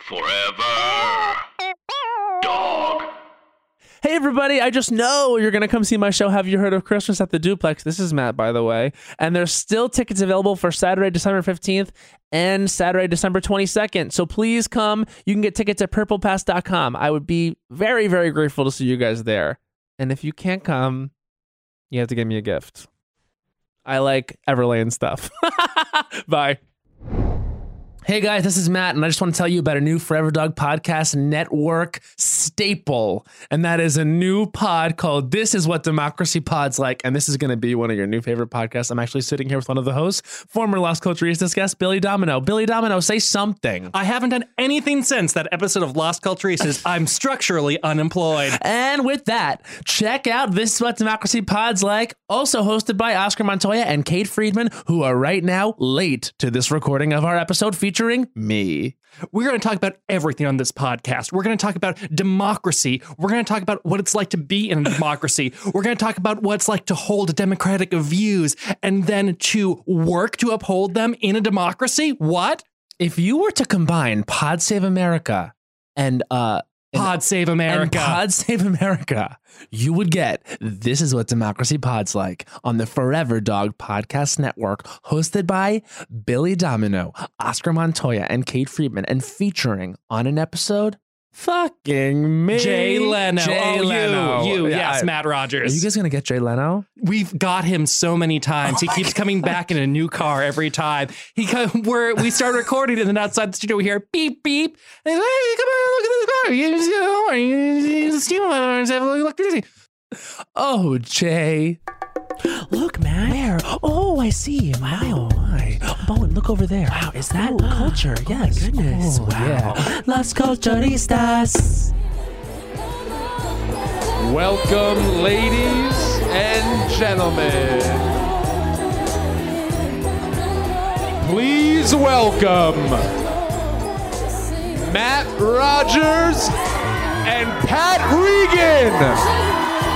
Forever Dog. Hey everybody, I just know you're going to come see my show, Have You Heard of Christmas at the Duplex? This is Matt, by the way. And there's still tickets available for Saturday, December 15th and Saturday, December 22nd. So please come. You can get tickets at purplepass.com. I would be very, very grateful to see you guys there. And if you can't come, you have to give me a gift. I like Everlane stuff. Bye. Hey guys, this is Matt, and I just want to tell you about a new Forever Dog Podcast Network staple, and that is a new pod called This Is What Democracy Pod's Like, and this is going to be one of your new favorite podcasts. I'm actually sitting here with one of the hosts, former Las Culturistas guest, Billy Domino. Billy Domino, say something. I haven't done anything since that episode of Las Culturistas. I'm structurally unemployed. And with that, check out This Is What Democracy Pod's Like, also hosted by Oscar Montoya and Kate Friedman, who are right now late to this recording of our episode featuring me. We're going to talk about everything on this podcast. We're going to talk about democracy. We're going to talk about what it's like to be in a democracy. We're going to talk about what it's like to hold democratic views and then to work to uphold them in a democracy. What? If you were to combine Pod Save America and Pod Save America. And Pod Save America, you would get This Is What Democracy Pod's Like on the Forever Dog Podcast Network, hosted by Billy Domino, Oscar Montoya, and Kate Friedman, and featuring on an episode, fucking me. Jay Leno. Jay Leno. You. Yeah, Yes, Matt Rogers. Are you guys going to get Jay Leno? We've got him so many times. He keeps coming back in a new car every time. We start recording, and then outside the studio we hear beep beep. And he's like, hey, come on, look at this car. You steam alarms have electricity. Oh, Jay. Look, man. Where? Oh, I see. Wow. Oh, my. Bowen, look over there. Wow, is that culture? Yes. My goodness. Oh, Wow. Yeah. Las Culturistas. Welcome, ladies and gentlemen. Please welcome Matt Rogers and Pat Regan.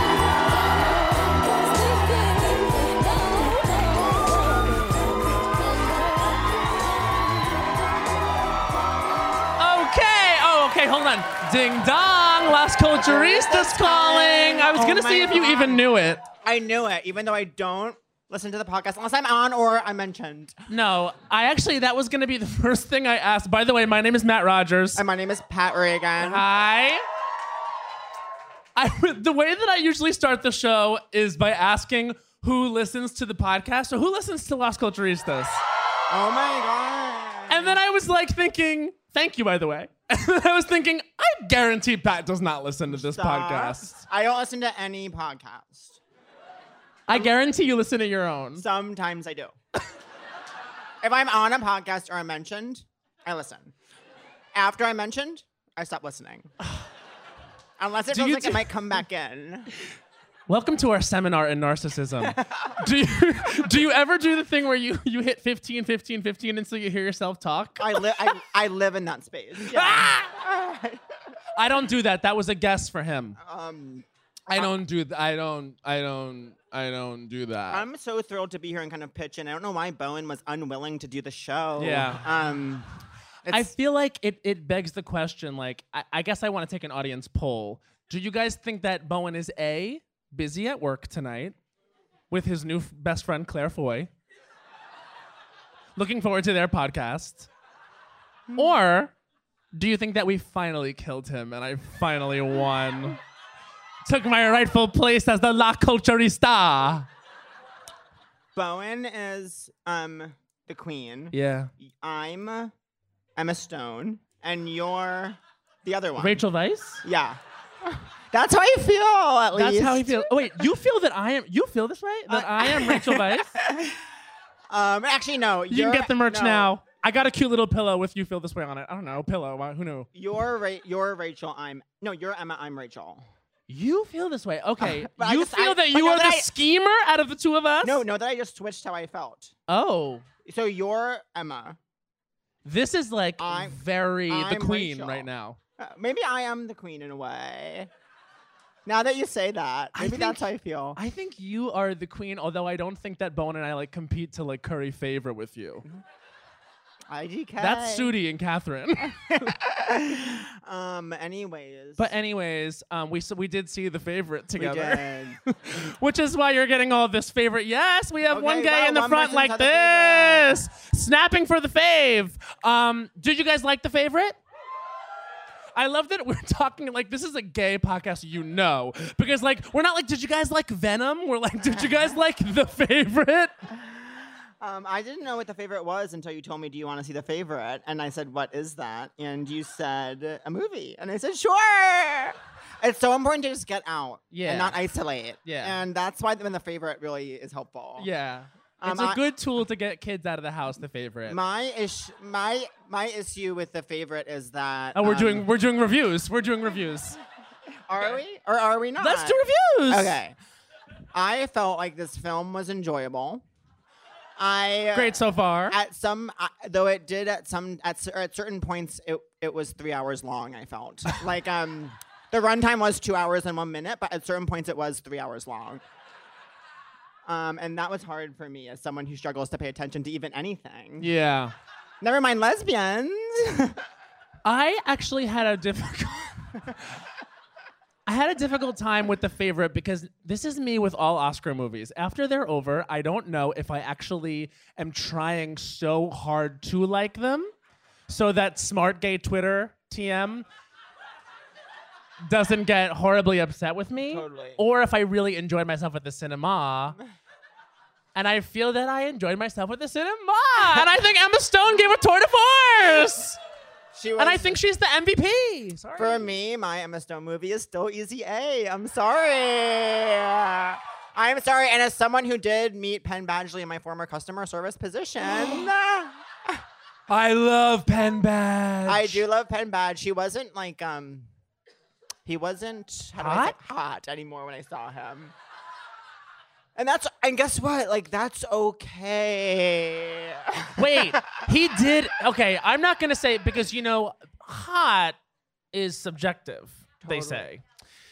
Okay, hold on. Ding dong, Las Culturistas calling. I was going to see if you even knew it. I knew it, even though I don't listen to the podcast unless I'm on or I'm mentioned. No, that was going to be the first thing I asked. By the way, my name is Matt Rogers. And my name is Pat Regan. Hi. The way that I usually start the show is by asking who listens to the podcast or who listens to Las Culturistas. Oh my God. And then I was like thinking, thank you, by the way. And then I was thinking, I guarantee Pat does not listen to this podcast. I don't listen to any podcast. I guarantee you listen to your own. Sometimes I do. If I'm on a podcast or I'm mentioned, I listen. After I'm mentioned, I stop listening. Unless it feels like it might come back in. Welcome to our seminar in narcissism. do you ever do the thing where you hit 15, 15, 15 until you hear yourself talk? I live in that space. Yeah. I don't do that. That was a guess for him. I don't do that. I don't do that. I'm so thrilled to be here and kind of pitch in. I don't know why Bowen was unwilling to do the show. Yeah. I feel like it begs the question, like, I guess I want to take an audience poll. Do you guys think that Bowen is A, busy at work tonight with his new best friend, Claire Foy, looking forward to their podcast? Or do you think that we finally killed him and I finally won? Took my rightful place as the La Culturista. Bowen is the queen. Yeah. I'm Emma Stone, and you're the other one. Rachel Weisz? Yeah. That's how I feel, at least. That's how he feels. Oh, wait, you feel this way? That I am Rachel Weisz? Actually, no. You can get the merch now. I got a cute little pillow with "You Feel This Way" on it. I don't know, pillow. Who knew? You're Rachel. You're Emma. I'm Rachel. You feel this way, okay? But You feel that you are the schemer out of the two of us? No, that I just switched how I felt. Oh, So you're Emma. this is like I'm the queen Rachel. right now. Maybe I am the queen in a way. Now that you say that, maybe that's how I feel. I think you are the queen, although I don't think that Bowen and I like compete to like curry favor with you. IDK. That's Sudi and Catherine. Anyways. But anyways, we did see The Favorite we together, did. which is why you're getting all this favorite. Yes, we have Okay, one guy well, in the one front person like said The Favorite. this, snapping for The Fave. Did you guys like The Favorite? I love that we're talking like this is a gay podcast, because like we're not like, did you guys like Venom? We're like, did you guys like The Favorite? I didn't know what The Favorite was until you told me, do you want to see The Favorite? And I said, what is that? And you said, a movie. And I said, sure. It's so important to just get out Yeah. and not isolate. Yeah. And that's why when The Favorite really is helpful. Yeah, it's a good tool to get kids out of the house. The Favorite. My issue with The Favorite is that Oh, we're doing reviews. We're doing reviews. Are we or are we not? Let's do reviews. Okay. I felt like this film was enjoyable. Great so far. At some, though it did at certain points, it was 3 hours long. I felt like the runtime was 2 hours and 1 minute, but at certain points it was 3 hours long. And that was hard for me as someone who struggles to pay attention to even anything. Yeah. Never mind lesbians. I actually had a difficult time with The Favorite because this is me with all Oscar movies. After they're over, I don't know if I actually am trying so hard to like them so that smart gay Twitter TM doesn't get horribly upset with me. Totally. Or if I really enjoyed myself at the cinema. And I feel that I enjoyed myself at the cinema. And I think Emma Stone gave a tour de force. She was, And I think she's the MVP. Sorry. for me, my Emma Stone movie is still Easy A. I'm sorry. I'm sorry. And as someone who did meet Penn Badgley in my former customer service position, I love Penn Badge. I do love Penn Badge. She wasn't like he wasn't hot anymore when I saw him. And guess what? Like that's okay. Wait, he did. Okay, I'm not gonna say because hot is subjective. They say.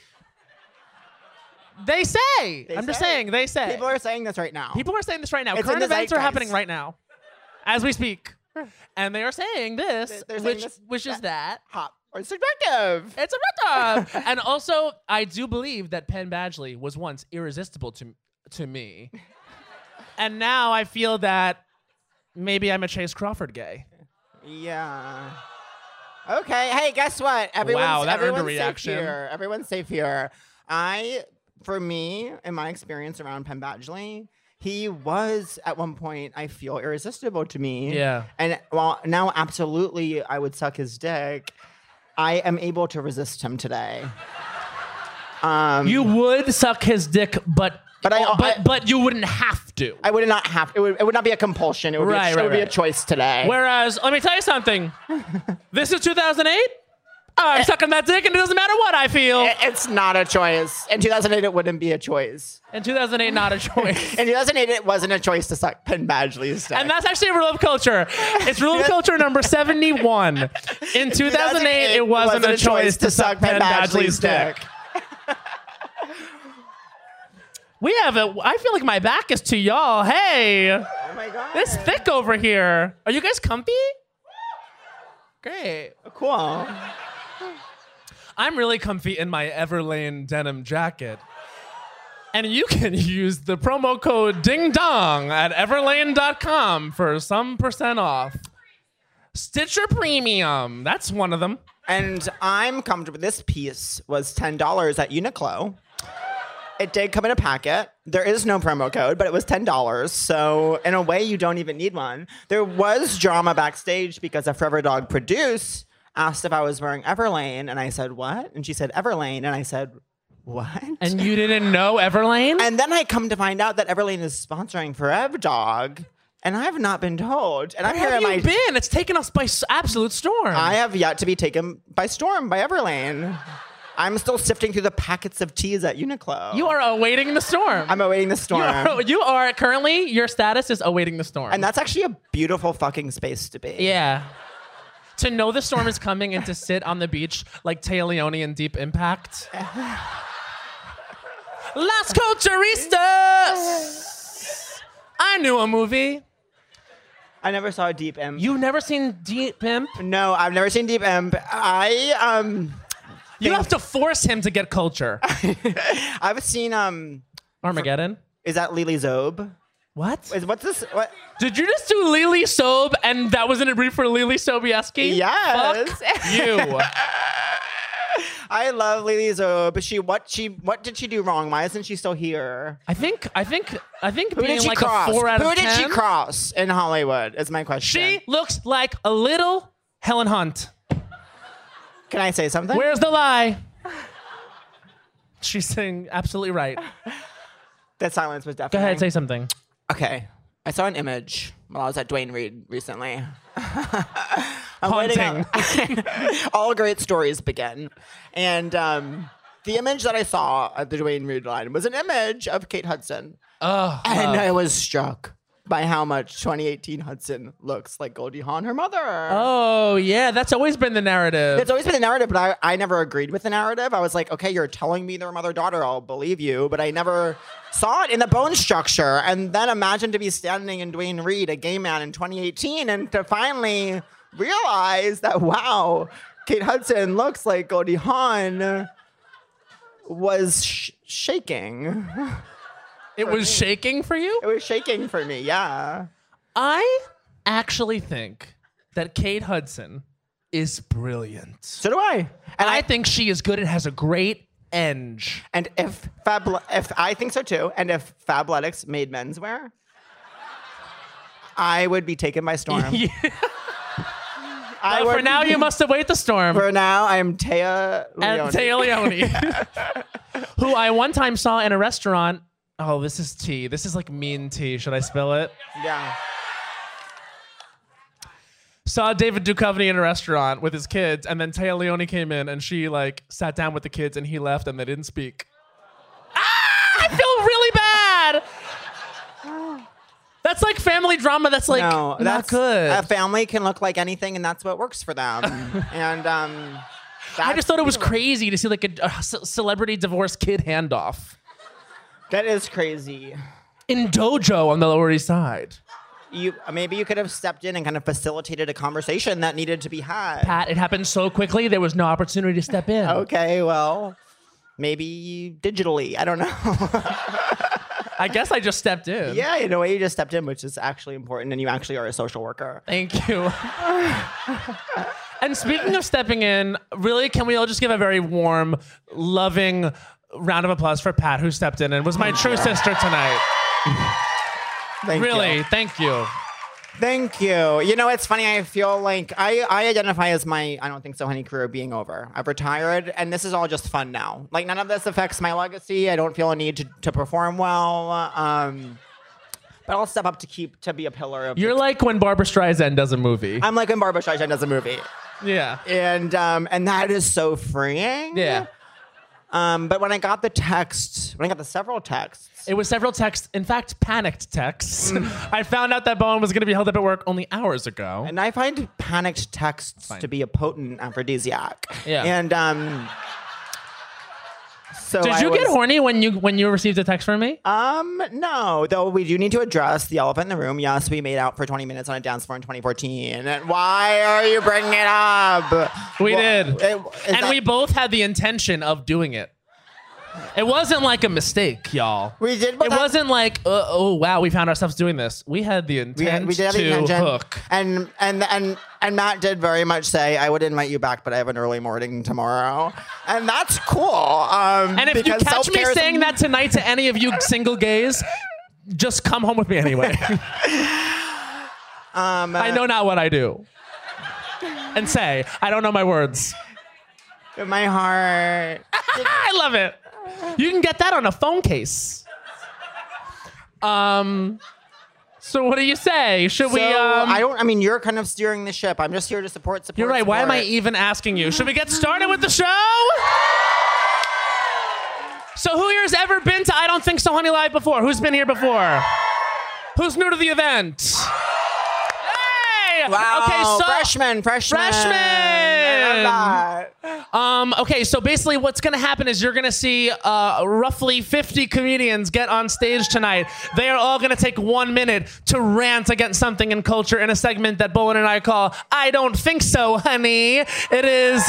They say. I'm just saying. They say. People are saying this right now. People are saying this right now. It's in Current the events are zeitgeist. happening right now, as we speak, and they are saying this, They're saying this- which is that. hot or subjective. It's a rip-off. And also, I do believe that Penn Badgley was once irresistible to me. And now I feel that maybe I'm a Chase Crawford gay. Yeah. Okay. Hey, guess what? Wow, that earned a everyone's reaction. safe here. Everyone's safe here. For me, in my experience around Penn Badgley, he was at one point, I feel, irresistible to me. Yeah. And while now absolutely I would suck his dick, I am able to resist him today. You would suck his dick, but you wouldn't have to. I would not have. It would not be a compulsion. It would be a choice today. Whereas, let me tell you something. This is 2008. I'm sucking that dick, and it doesn't matter what I feel. It's not a choice. In 2008, it wouldn't be a choice. In 2008, not a choice. In 2008, it wasn't a choice to suck Penn Badgley's dick. And that's actually Rule of Culture. It's Rule of Culture number 71. In 2008, it wasn't a choice to suck Penn Badgley's dick. I feel like my back is to y'all. Hey, Oh my god. it's thick over here. Are you guys comfy? Great. Cool. I'm really comfy in my Everlane denim jacket. And you can use the promo code Ding Dong at everlane.com for some % off. Stitcher Premium. That's one of them. And I'm comfortable. This piece was $10 at Uniqlo. It did come in a packet. There is no promo code, but it was $10. So in a way, you don't even need one. There was drama backstage because a Forever Dog produce asked if I was wearing Everlane, and I said, what? And she said, Everlane, and I said, what? And you didn't know Everlane? And then I come to find out that Everlane is sponsoring Forever Dog, and I have not been told. And I'm Where here have at you been? It's taken us by absolute storm. I have yet to be taken by storm by Everlane. I'm still sifting through the packets of teas at Uniqlo. You are awaiting the storm. I'm awaiting the storm. You are currently, your status is awaiting the storm. And that's actually a beautiful fucking space to be. Yeah. To know the storm is coming and to sit on the beach like Taya Leone in Deep Impact. Las Culturistas! I knew a movie. I never saw Deep Imp. You've never seen Deep Imp? No, I've never seen Deep Imp. You have to force him to get culture. I've seen Armageddon? Is that Lily Zobe? What? What's this? What? Did you just do Lily Sobe and that was in a brief for Lily Sobieski? Yes. Fuck you. I love Lily Zobe. What did she do wrong? Why isn't she still here? I think Who being did she like cross? a 4 out of Who 10. did she cross in Hollywood? Is my question. She looks like a little Helen Hunt. Can I say something? Where's the lie? She's saying absolutely right. That silence was Go deafening. ahead, say something. Okay. I saw an image while I was at Dwayne Reed recently. Haunting. All great stories begin. And the image that I saw at the Dwayne Reed line was an image of Kate Hudson. Oh, And I was struck by how much 2018 Hudson looks like Goldie Hawn, her mother. oh yeah, that's always been the narrative. It's always been the narrative, but I never agreed with the narrative. I was like, okay, you're telling me they're mother-daughter, I'll believe you, but I never saw it in the bone structure. And then imagine to be standing in Dwayne Reed, a gay man in 2018, and to finally realize that, wow, Kate Hudson looks like Goldie Hawn was shaking. It was shaking for you? It was shaking for me, yeah. I actually think that Kate Hudson is brilliant. So do I. And I think she is good and has a great eng. And if I think so too, and if Fabletics made menswear, I would be taken by storm. For now, you must await the storm. For now, I am Taya Leone. And Taya Leone, who I one time saw in a restaurant. Oh, this is tea. This is like mean tea. Should I spill it? Yeah. Saw David Duchovny in a restaurant with his kids, and then Taya Leone came in, and she like sat down with the kids, and he left, and they didn't speak. I feel really bad. That's like family drama. That's like No, not good. A family can look like anything, and that's what works for them. And I just thought it was crazy to see like a celebrity divorce kid handoff that is crazy. in Dojo on the Lower East Side. Maybe you could have stepped in and kind of facilitated a conversation that needed to be had. Pat, it happened so quickly, there was no opportunity to step in. Okay, well, maybe digitally. I don't know. I guess I just stepped in. Yeah, in a way, you just stepped in, which is actually important, and you actually are a social worker. Thank you. And speaking of stepping in, really, can we all just give a very warm, loving round of applause for Pat, who stepped in and was my true sister tonight. Thank Really, you. thank you. Thank you. You know, it's funny. I feel like I identify as my I don't think so, honey career being over. I've retired, and this is all just fun now. Like, none of this affects my legacy. I don't feel a need to perform well. But I'll step up to be a pillar of. You're like when Barbra Streisand does a movie. I'm like when Barbra Streisand does a movie, Yeah. and that is so freeing. Yeah. But when I got the several texts. It was several texts, in fact, panicked texts. I found out that Bowen was going to be held up at work only hours ago. And I find panicked texts to be a potent aphrodisiac. Yeah. And so Did you get horny when you received a text from me? No, though we do need to address the elephant in the room. Yes, we made out for 20 minutes on a dance floor in 2014. And why are you bringing it up? We did. And We both had the intention of doing it. It wasn't like a mistake, y'all. We did. It wasn't like, oh wow, we found ourselves doing this. We had the intent we did have to the intention. hook. And Matt did very much say, I would invite you back, but I have an early morning tomorrow. And that's cool. And if you because catch me self-care is- saying that tonight to any of you single gays, just come home with me anyway. I know not what I do. And say, I don't know my words. my heart. I love it. You can get that on a phone case. So what do you say? Should we? I mean, you're kind of steering the ship. I'm just here to support. You're right. Why am I support. even asking you? Should we get started with the show? So who here's ever been to I Don't Think So Honey Live before? Who's been here before? Who's new to the event? Hey! Wow. Okay, so freshman. Freshman! I love that. Okay, so basically what's going to happen is you're going to see roughly 50 comedians get on stage tonight. They are all going to take 1 minute to rant against something in culture in a segment that Bowen and I call I Don't Think So, Honey. It is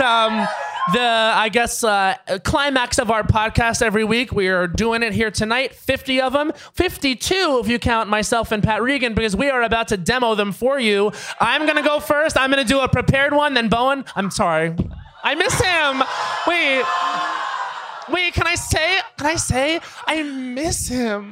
the climax of our podcast every week. We are doing it here tonight. 50 of them. 52 if you count myself and Pat Regan, because we are about to demo them for you. I'm going to go first. I'm going to do a prepared one. Then Bowen, I'm sorry. I miss him. Wait, can I say I miss him?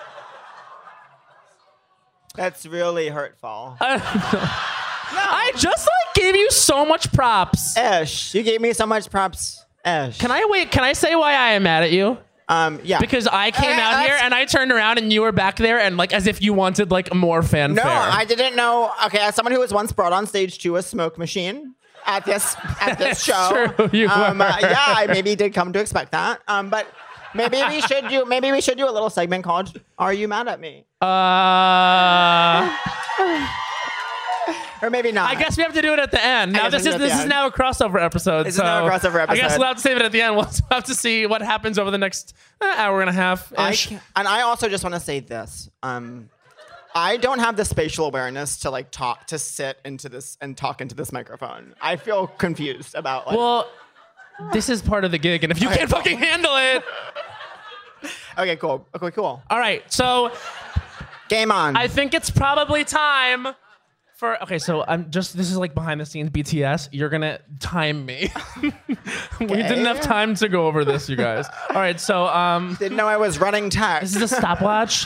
That's really hurtful. I just gave you so much props. Ish, you gave me so much props. Ish. Can I say why I am mad at you? Yeah. Because I came out here and I turned around and you were back there and as if you wanted more fanfare. No, I didn't know. Okay, as someone who was once brought on stage to a smoke machine at this show. True, you were. Yeah, I maybe did come to expect that. But maybe we should do a little segment called "Are You Mad at Me?" Or maybe not. I guess we have to do it at the end. Now this is now a crossover episode. This is now a crossover episode. I guess we'll have to save it at the end. We'll have to see what happens over the next hour and a half. And I also just want to say this. I don't have the spatial awareness to sit into this and talk into this microphone. I feel confused about Well, this is part of the gig, and if you can't fucking handle it. Okay, cool. Okay, cool. All right, so game on. I think it's probably time for so this is behind the scenes BTS. You're gonna time me. We didn't have time to go over this, you guys. All right, so didn't know I was running text. This is a stopwatch.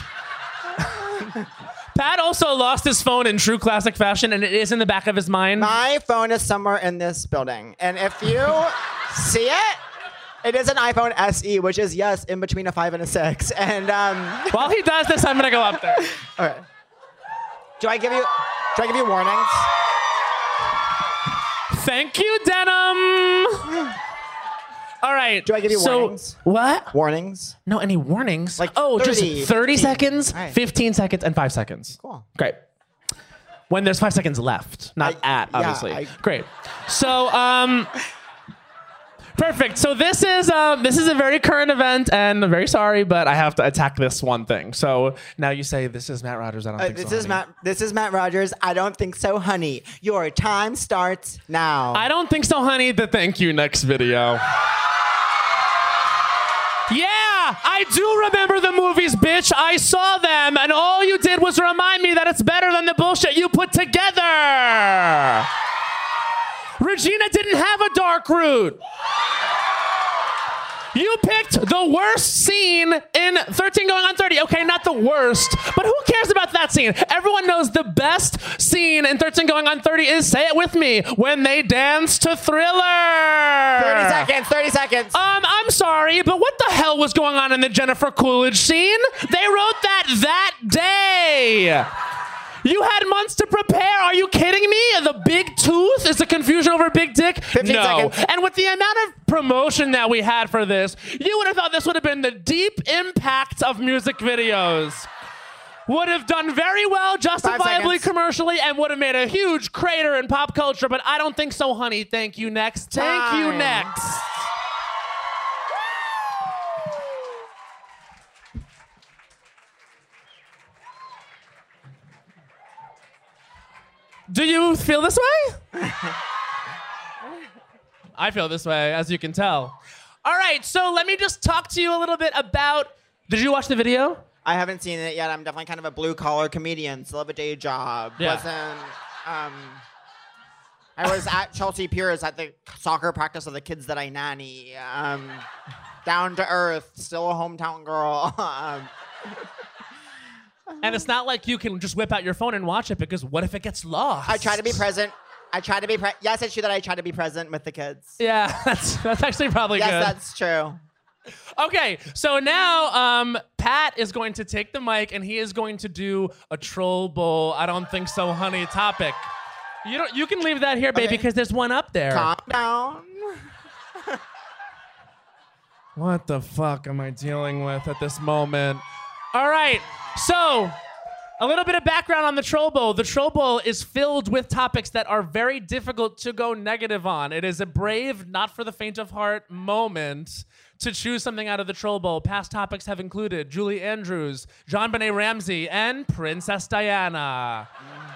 Pat also lost his phone in true classic fashion, and it is in the back of his mind. My phone is somewhere in this building, and if you see it, it is an iPhone SE, which is in between a 5 and a 6. And while he does this, I'm gonna go up there. All right. Do I give you warnings? Thank you, Denim. All right. Do I give you warnings? What? Warnings? No, any warnings? 30, just 30 15. seconds, Right. 15 seconds, and 5 seconds. Cool. Great. When there's 5 seconds left, not obviously. Great. So, perfect. So this is a very current event, and I'm very sorry, but I have to attack this one thing. So now you say, "This is Matt Rogers." I don't think this so. is honey. This is Matt Rogers. I don't think so, honey. Your time starts now. I don't think so, honey. The thank you next video. Yeah, I do remember the movies, bitch. I saw them, and all you did was remind me that it's better than the bullshit you put together. Regina didn't have a dark root. You picked the worst scene in 13 Going on 30. Okay, not the worst, but who cares about that scene? Everyone knows the best scene in 13 Going on 30 is, say it with me, when they dance to Thriller. 30 seconds. I'm sorry, but what the hell was going on in the Jennifer Coolidge scene? They wrote that day. You had months to prepare. Are you kidding me? The big tooth is the confusion over big dick? 15 no. seconds. And with the amount of promotion that we had for this, you would have thought this would have been the Deep Impact of music videos. Would have done very well, justifiably, commercially, and would have made a huge crater in pop culture, but I don't think so, honey. Thank you, next. Thank you, next. Do you feel this way? I feel this way, as you can tell. All right, so let me just talk to you a little bit about... Did you watch the video? I haven't seen it yet. I'm definitely kind of a blue-collar comedian. Still have a day job. Yeah. I was at Chelsea Piers at the soccer practice of the kids that I nanny. Down to earth. Still a hometown girl. And it's not like you can just whip out your phone and watch it, because what if it gets lost? I try to be present. Yes, it's true that I try to be present with the kids. Yeah, that's actually probably good. Yes, that's true. Okay, so now Pat is going to take the mic and he is going to do a troll bowl, I don't think so, honey topic. You can leave that here, baby, because there's one up there. Calm down. What the fuck am I dealing with at this moment? All right, so A little bit of background on the Troll Bowl. The Troll Bowl is filled with topics that are very difficult to go negative on. It is a brave, not for the faint of heart moment to choose something out of the Troll Bowl. Past topics have included Julie Andrews, JonBenet Ramsey, and Princess Diana.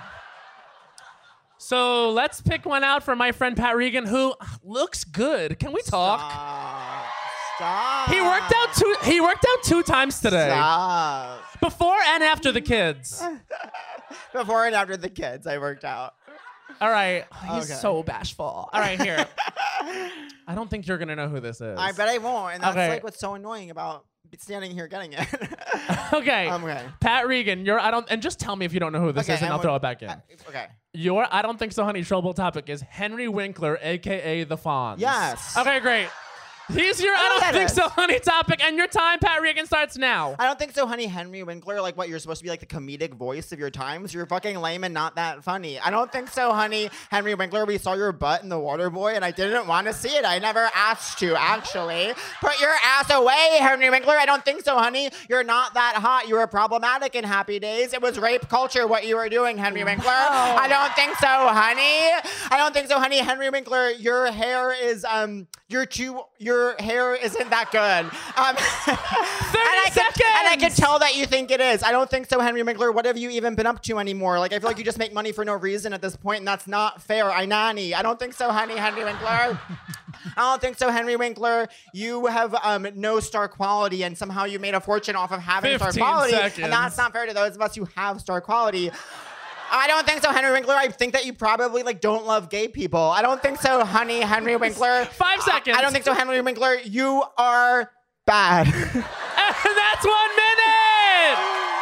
So let's pick one out for my friend Pat Regan, who looks good. Can we talk? Stop. He worked out 2 times today. Stop. Before and after the kids. Before and after the kids, I worked out. All right. He's Okay. so bashful. All right, here. I don't think you're going to know who this is. I bet I won't, and that's Okay. like what's so annoying about standing here getting it. Okay. Okay. Pat Regan, and just tell me if you don't know who this is, and I'll throw it back in. Okay. Your I don't think so, honey, Troll Bowl topic is Henry Winkler, aka the Fonz. Yes. Okay, great. He's your I know don't that think is. so, honey topic, and your time, Pat Regan, starts now. I don't think so, honey. Henry Winkler, like what you're supposed to be like the comedic voice of your times. You're fucking lame and not that funny. I don't think so, honey. Henry Winkler, we saw your butt in The Water Boy, and I didn't want to see it. I never asked to, actually. Put your ass away, Henry Winkler. I don't think so, honey. You're not that hot. You were problematic in Happy Days. It was rape culture what you were doing, Henry Winkler. I don't think so, honey. I don't think so, honey. Henry Winkler, your hair is your hair isn't that good. 30 seconds. And I can tell that you think it is. I don't think so, Henry Winkler. What have you even been up to anymore? Like, I feel like you just make money for no reason at this point, and that's not fair. I nanny. I don't think so, honey, Henry Winkler. I don't think so, Henry Winkler. You have no star quality, and somehow you made a fortune off of having star 15 quality, seconds. and that's not fair to those of us who have star quality. I don't think so, Henry Winkler. I think that you probably don't love gay people. I don't think so, honey, Henry Winkler. 5 seconds. I don't think so, Henry Winkler. You are bad. And that's 1 minute.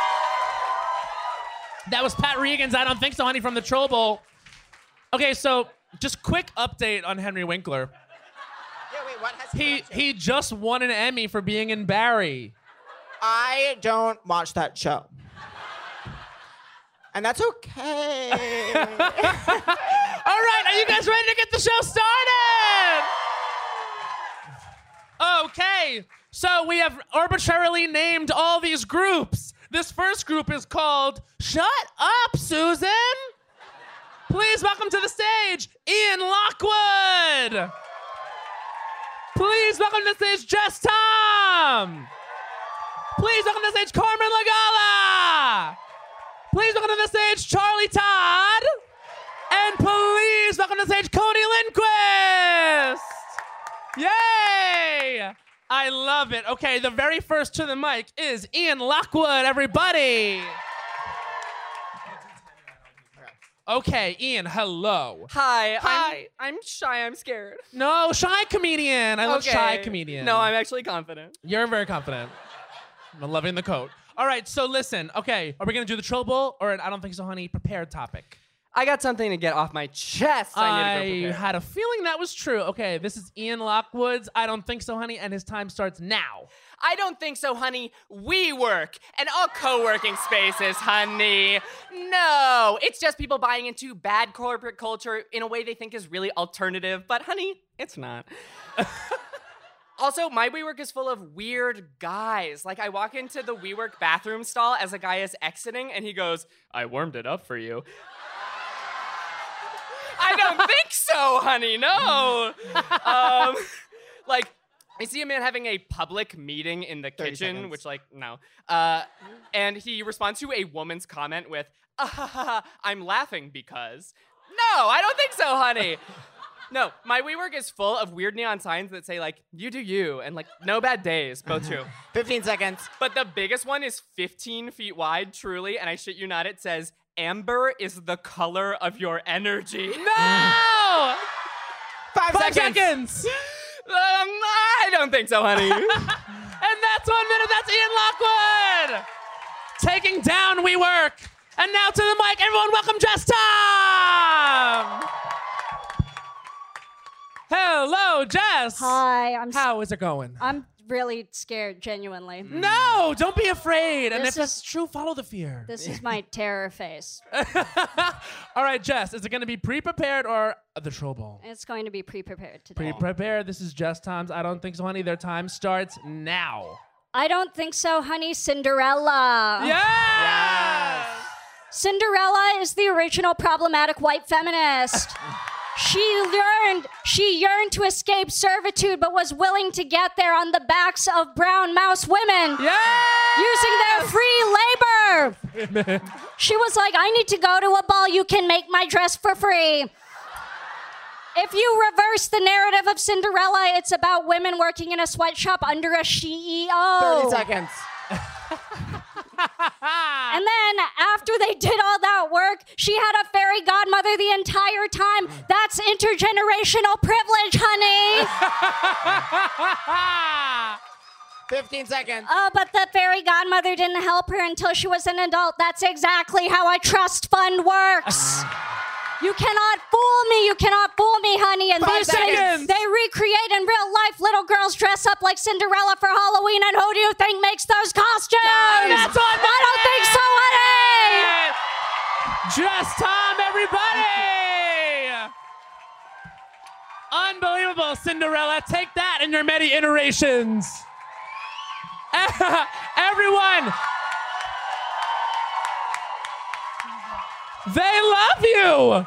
That was Pat Regan's I don't think so, honey, from the Troll Bowl. Okay, so just quick update on Henry Winkler. Yeah, wait, what has he done to? He just won an Emmy for being in Barry. I don't watch that show. And that's okay. All right, are you guys ready to get the show started? Okay, so we have arbitrarily named all these groups. This first group is called Shut Up, Susan. Please welcome to the stage, Ian Lockwood. Please welcome to the stage, Jess Tom. Please welcome to the stage, Carmen Lagala. Please welcome to the stage, Charlie Todd. And please welcome to the stage, Cody Lindquist. Yay! I love it. Okay, the very first to the mic is Ian Lockwood, everybody. Okay, Ian, hello. Hi. I'm shy. I'm scared. No, shy comedian. I love shy comedian. No, I'm actually confident. You're very confident. I'm loving the coat. All right, so listen. Okay, are we going to do the Troll Bowl or an I don't think so, honey, prepared topic? I got something to get off my chest. I need to go prepare. had a feeling that was true. Okay, this is Ian Lockwood's I don't think so, honey, and his time starts now. I don't think so, honey. WeWork and all co-working spaces, honey. No, it's just people buying into bad corporate culture in a way they think is really alternative. But, honey, it's not. Also, my WeWork is full of weird guys. Like, I walk into the WeWork bathroom stall as a guy is exiting, and he goes, "I warmed it up for you." I don't think so, honey, no. Like, I see a man having a public meeting in the kitchen, seconds. which, like, no. And he responds to a woman's comment with, "I'm laughing because." No, I don't think so, honey. No, my WeWork is full of weird neon signs that say, like, "You do you," and, like, "No bad days," both true. 15 seconds. But the biggest one is 15 feet wide, truly, and I shit you not, it says, "Amber is the color of your energy." No! 5 5 seconds. seconds. I don't think so, honey. And that's 1 minute. That's Ian Lockwood. Taking down WeWork. And now to the mic, everyone welcome Jess Tom. Hello, Jess. Hi, How is it going? I'm really scared, genuinely. No, don't be afraid. And This if that's true, follow the fear. This is my terror face. All right, Jess, is it going to be pre-prepared or the Troll Bowl? It's going to be pre-prepared today. Pre-prepared. This is Jess Tom's I don't think so, honey. Their time starts now. I don't think so, honey. Cinderella. Yes! Cinderella is the original problematic white feminist. She yearned to escape servitude, but was willing to get there on the backs of brown mouse women. Using their free labor. Amen. She was like, I need to go to a ball. You can make my dress for free. If you reverse the narrative of Cinderella, it's about women working in a sweatshop under a CEO. 30 seconds. And then after they did all that work, she had a fairy godmother the entire time. That's intergenerational privilege, honey. 15 seconds. Oh, but the fairy godmother didn't help her until she was an adult. That's exactly how a trust fund works. You cannot fool me. You cannot fool me, honey. And 5 seconds. they recreate in real life. Little girls dress up like Cinderella for Halloween. And who do you think makes those costumes? That's on I don't think so, honey. Just Tom, everybody! Unbelievable, Cinderella. Take that in your many iterations. Everyone, they love you.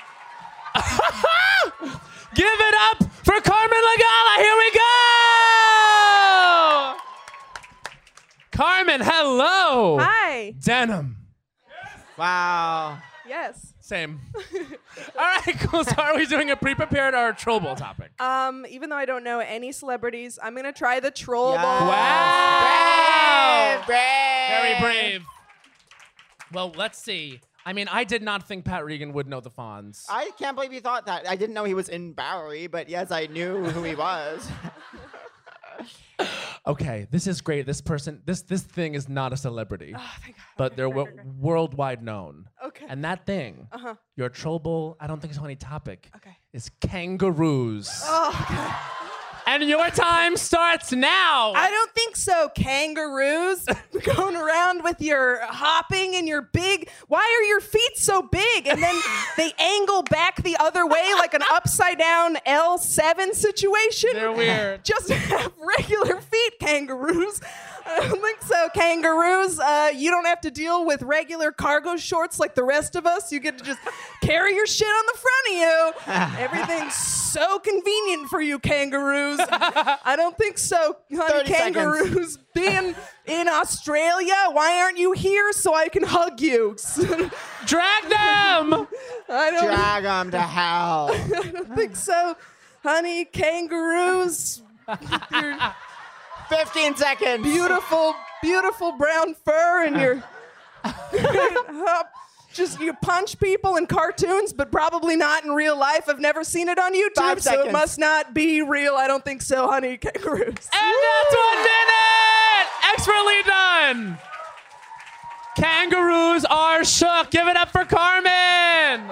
Give it up for Carmen Lagala. Here we go. Carmen, hello. Hi. Denim. Wow. Yes. Same. All right, cool. So are we doing a pre-prepared or a troll bowl topic? Even though I don't know any celebrities, I'm gonna try the troll Yes. bowl. Wow. Brave. Very brave. Well, let's see. I mean, I did not think Pat Regan would know the Fonz. I can't believe you thought that. I didn't know he was in Bowery, but yes, I knew who he was. Okay, this is great. This person, this thing is not a celebrity, Oh, thank God. but Okay, they're great, great, great. worldwide known. Okay. And that thing, your troll bowl, I don't think it's on any topic, Okay. is kangaroos. Oh, okay. And your time starts now. I don't think so. Kangaroos going around with your hopping and your big. Why are your feet so big? And then they angle back the other way like an upside down L7 situation. They're weird. Just have regular feet, kangaroos. I don't think so, kangaroos. You don't have to deal with regular cargo shorts like the rest of us. You get to just carry your shit on the front of you. Everything's so convenient for you, kangaroos. I don't think so, honey. 30 seconds. Kangaroos being in Australia. Why aren't you here so I can hug you? Drag them. I don't Drag him to hell. think so, honey. Kangaroos. Your 15 seconds. beautiful, beautiful brown fur and your just you punch people in cartoons, but probably not in real life. I've never seen it on YouTube, 5 so seconds. it must not be real. I don't think so, honey. Kangaroos. And that's what did it! Expertly done! Kangaroos are shook. Give it up for Carmen!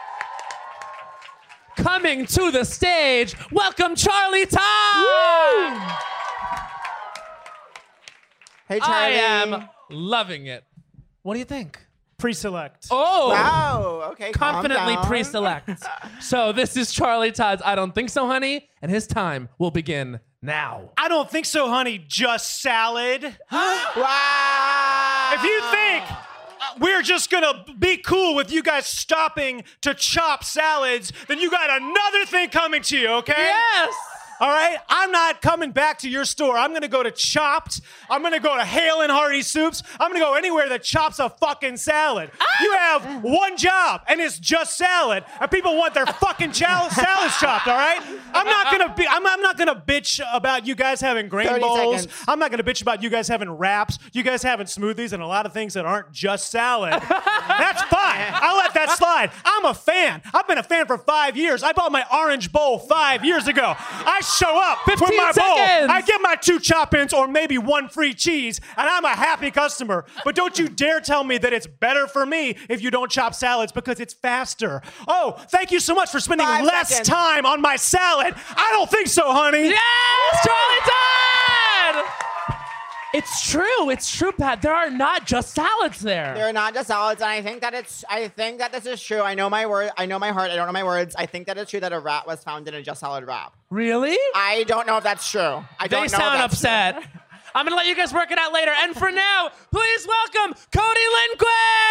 Coming to the stage, welcome Charlie Todd! Hey, I Charlie. am loving it. What do you think? Pre-select. Oh! Wow. Okay. calm Confidently down. pre-select. So this is Charlie Todd's I Don't Think So, Honey, and his time will begin now. I don't think so, honey. Just salad. Wow. If you think we're just gonna be cool with you guys stopping to chop salads, then you got another thing coming to you, okay? Yes! All right? I'm not coming back to your store. I'm gonna go to Chopped. I'm gonna go to Hale and Hearty Soups. I'm gonna go anywhere that chops a fucking salad. You have one job, and it's just salad. And people want their fucking salads chopped, all right? I'm not gonna bitch about you guys having grain 30 bowls. seconds. I'm not gonna bitch about you guys having wraps, you guys having smoothies, and a lot of things that aren't just salad. That's fine. I'll let that slide. I'm a fan. I've been a fan for 5 years. I bought my orange bowl 5 years ago. I show up with 15 my seconds. bowl. I get my 2 chop-ins or maybe 1 free cheese, and I'm a happy customer. But don't you dare tell me that it's better for me if you don't chop salads because it's faster. Oh, thank you so much for spending 5 less seconds. time on my salad. I don't think so, honey. Yes, Charlie Todd! It's true, Pat. There are not just salads there. They're not just salads, and I think that this is true. I know my word. I know my heart. I don't know my words. I think that it's true that a rat was found in a just salad wrap. Really? I don't know if that's true. I don't They know if sound that's upset. I'm gonna let you guys work it out later. And for now, please welcome Cody Lindquist.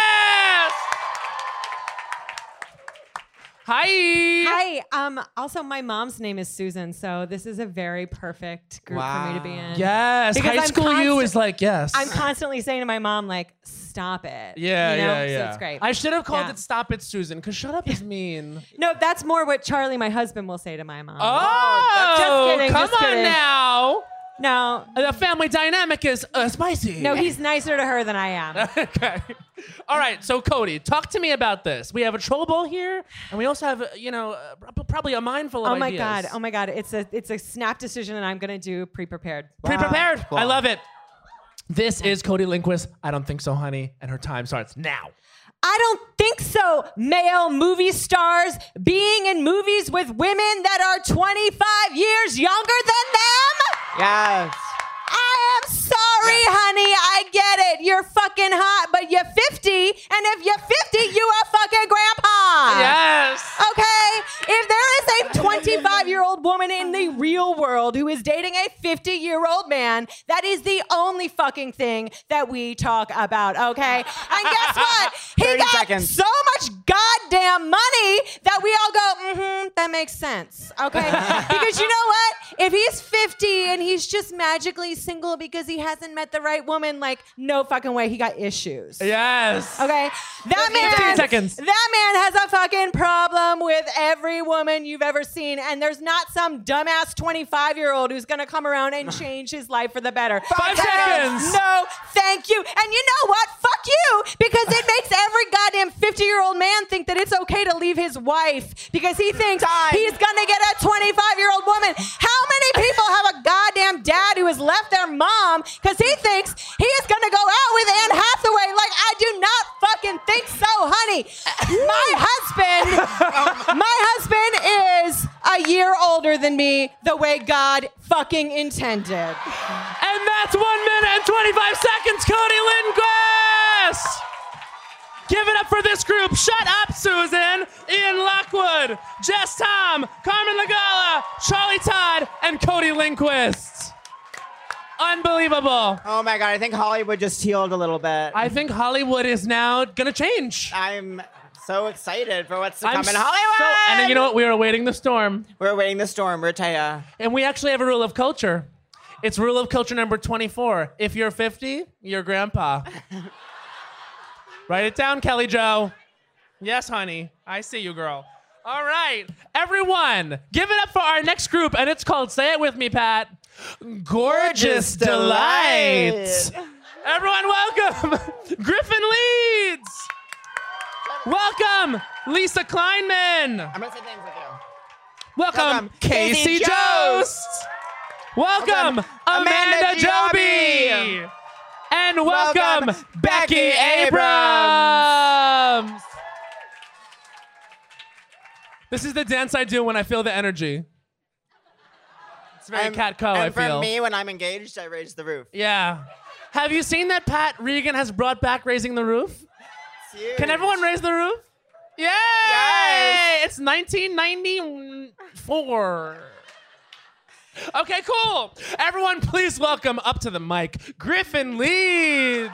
Hi. Hi. Also, my mom's name is Susan, so this is a very perfect group for me to be in. Yes. Because High school you is like, yes. I'm constantly saying to my mom, like, stop it. Yeah, you know? yeah. So it's great. I should have called Yeah. it Stop It, Susan, because shut up is mean. No, that's more what Charlie, my husband, will say to my mom. Oh, just kidding. Come just on kidding. now. No. The family dynamic is spicy. No, he's nicer to her than I am. Okay. All right. So, Cody, talk to me about this. We have a troll bowl here, and we also have, probably a mind full of Oh my ideas. God. Oh my God. It's a snap decision, and I'm going to do pre-prepared. Pre-prepared. Wow. I love it. This is Cody Lindquist. I don't think so, honey. And her time starts now. I don't think so, male movie stars being in movies with women that are 25 years younger than them. Yes. I am sorry, honey. I get it. You're fucking hot, but you're 50, and if you're 50, you are fucking grandpa. Yes. Okay? If there is a 25-year-old woman in the real world who is dating a 50-year-old man, that is the only fucking thing that we talk about, okay? And guess what? He 30 got seconds. so much goddamn money that we all go, that makes sense, okay? Because you know what? If he's 50 and he's just magically single because he hasn't met the right woman, like, no fucking way, he got issues. Yes. Okay? 15 seconds. That man has a fucking problem with every woman you've ever seen, and there's not some dumbass 25-year-old who's gonna come around and change his life for the better. 5 seconds. No, thank you. And you know what? Fuck you, because it makes every goddamn 50-year-old man think that it's okay to leave his wife because he thinks he's gonna get a 25-year-old woman. How many people have a goddamn dad who has left their mom because he thinks he is gonna go out with Anne Hathaway? Like, I do not fucking think so, honey. My husband is a year older than me the way God fucking intended. And that's 1 minute and 25 seconds, Cody Lindquist. Give it up for this group. Shut up, Susan. Ian Lockwood, Jess Tom, Carmen Lagala, Charlie Todd, and Cody Lindquist. Unbelievable. Oh my God, I think Hollywood just healed a little bit. I think Hollywood is now going to change. I'm so excited for what's to come in so- Hollywood. and then you know what? We are awaiting the storm. We're awaiting the storm. We're Taya. And we actually have a rule of culture. It's rule of culture number 24. If you're 50, you're grandpa. Write it down, Kelly Jo. Yes, honey. I see you, girl. All right. Everyone, give it up for our next group, and it's called, say it with me, Pat, Gorgeous Delight. Everyone, welcome Griffin Leeds. Welcome Lisa Kleinman. I'm going to say things with you. Welcome Casey Casey Jost. Welcome Amanda Joby. And welcome Becky Abrams. This is the dance I do when I feel the energy. It's very Cat Co, I and feel. for me, when I'm engaged, I raise the roof. Yeah. Have you seen that Pat Regan has brought back raising the roof? It's huge. Can everyone raise the roof? Yay! Yes! It's 1994. Okay, cool. Everyone, please welcome up to the mic, Griffin Leeds.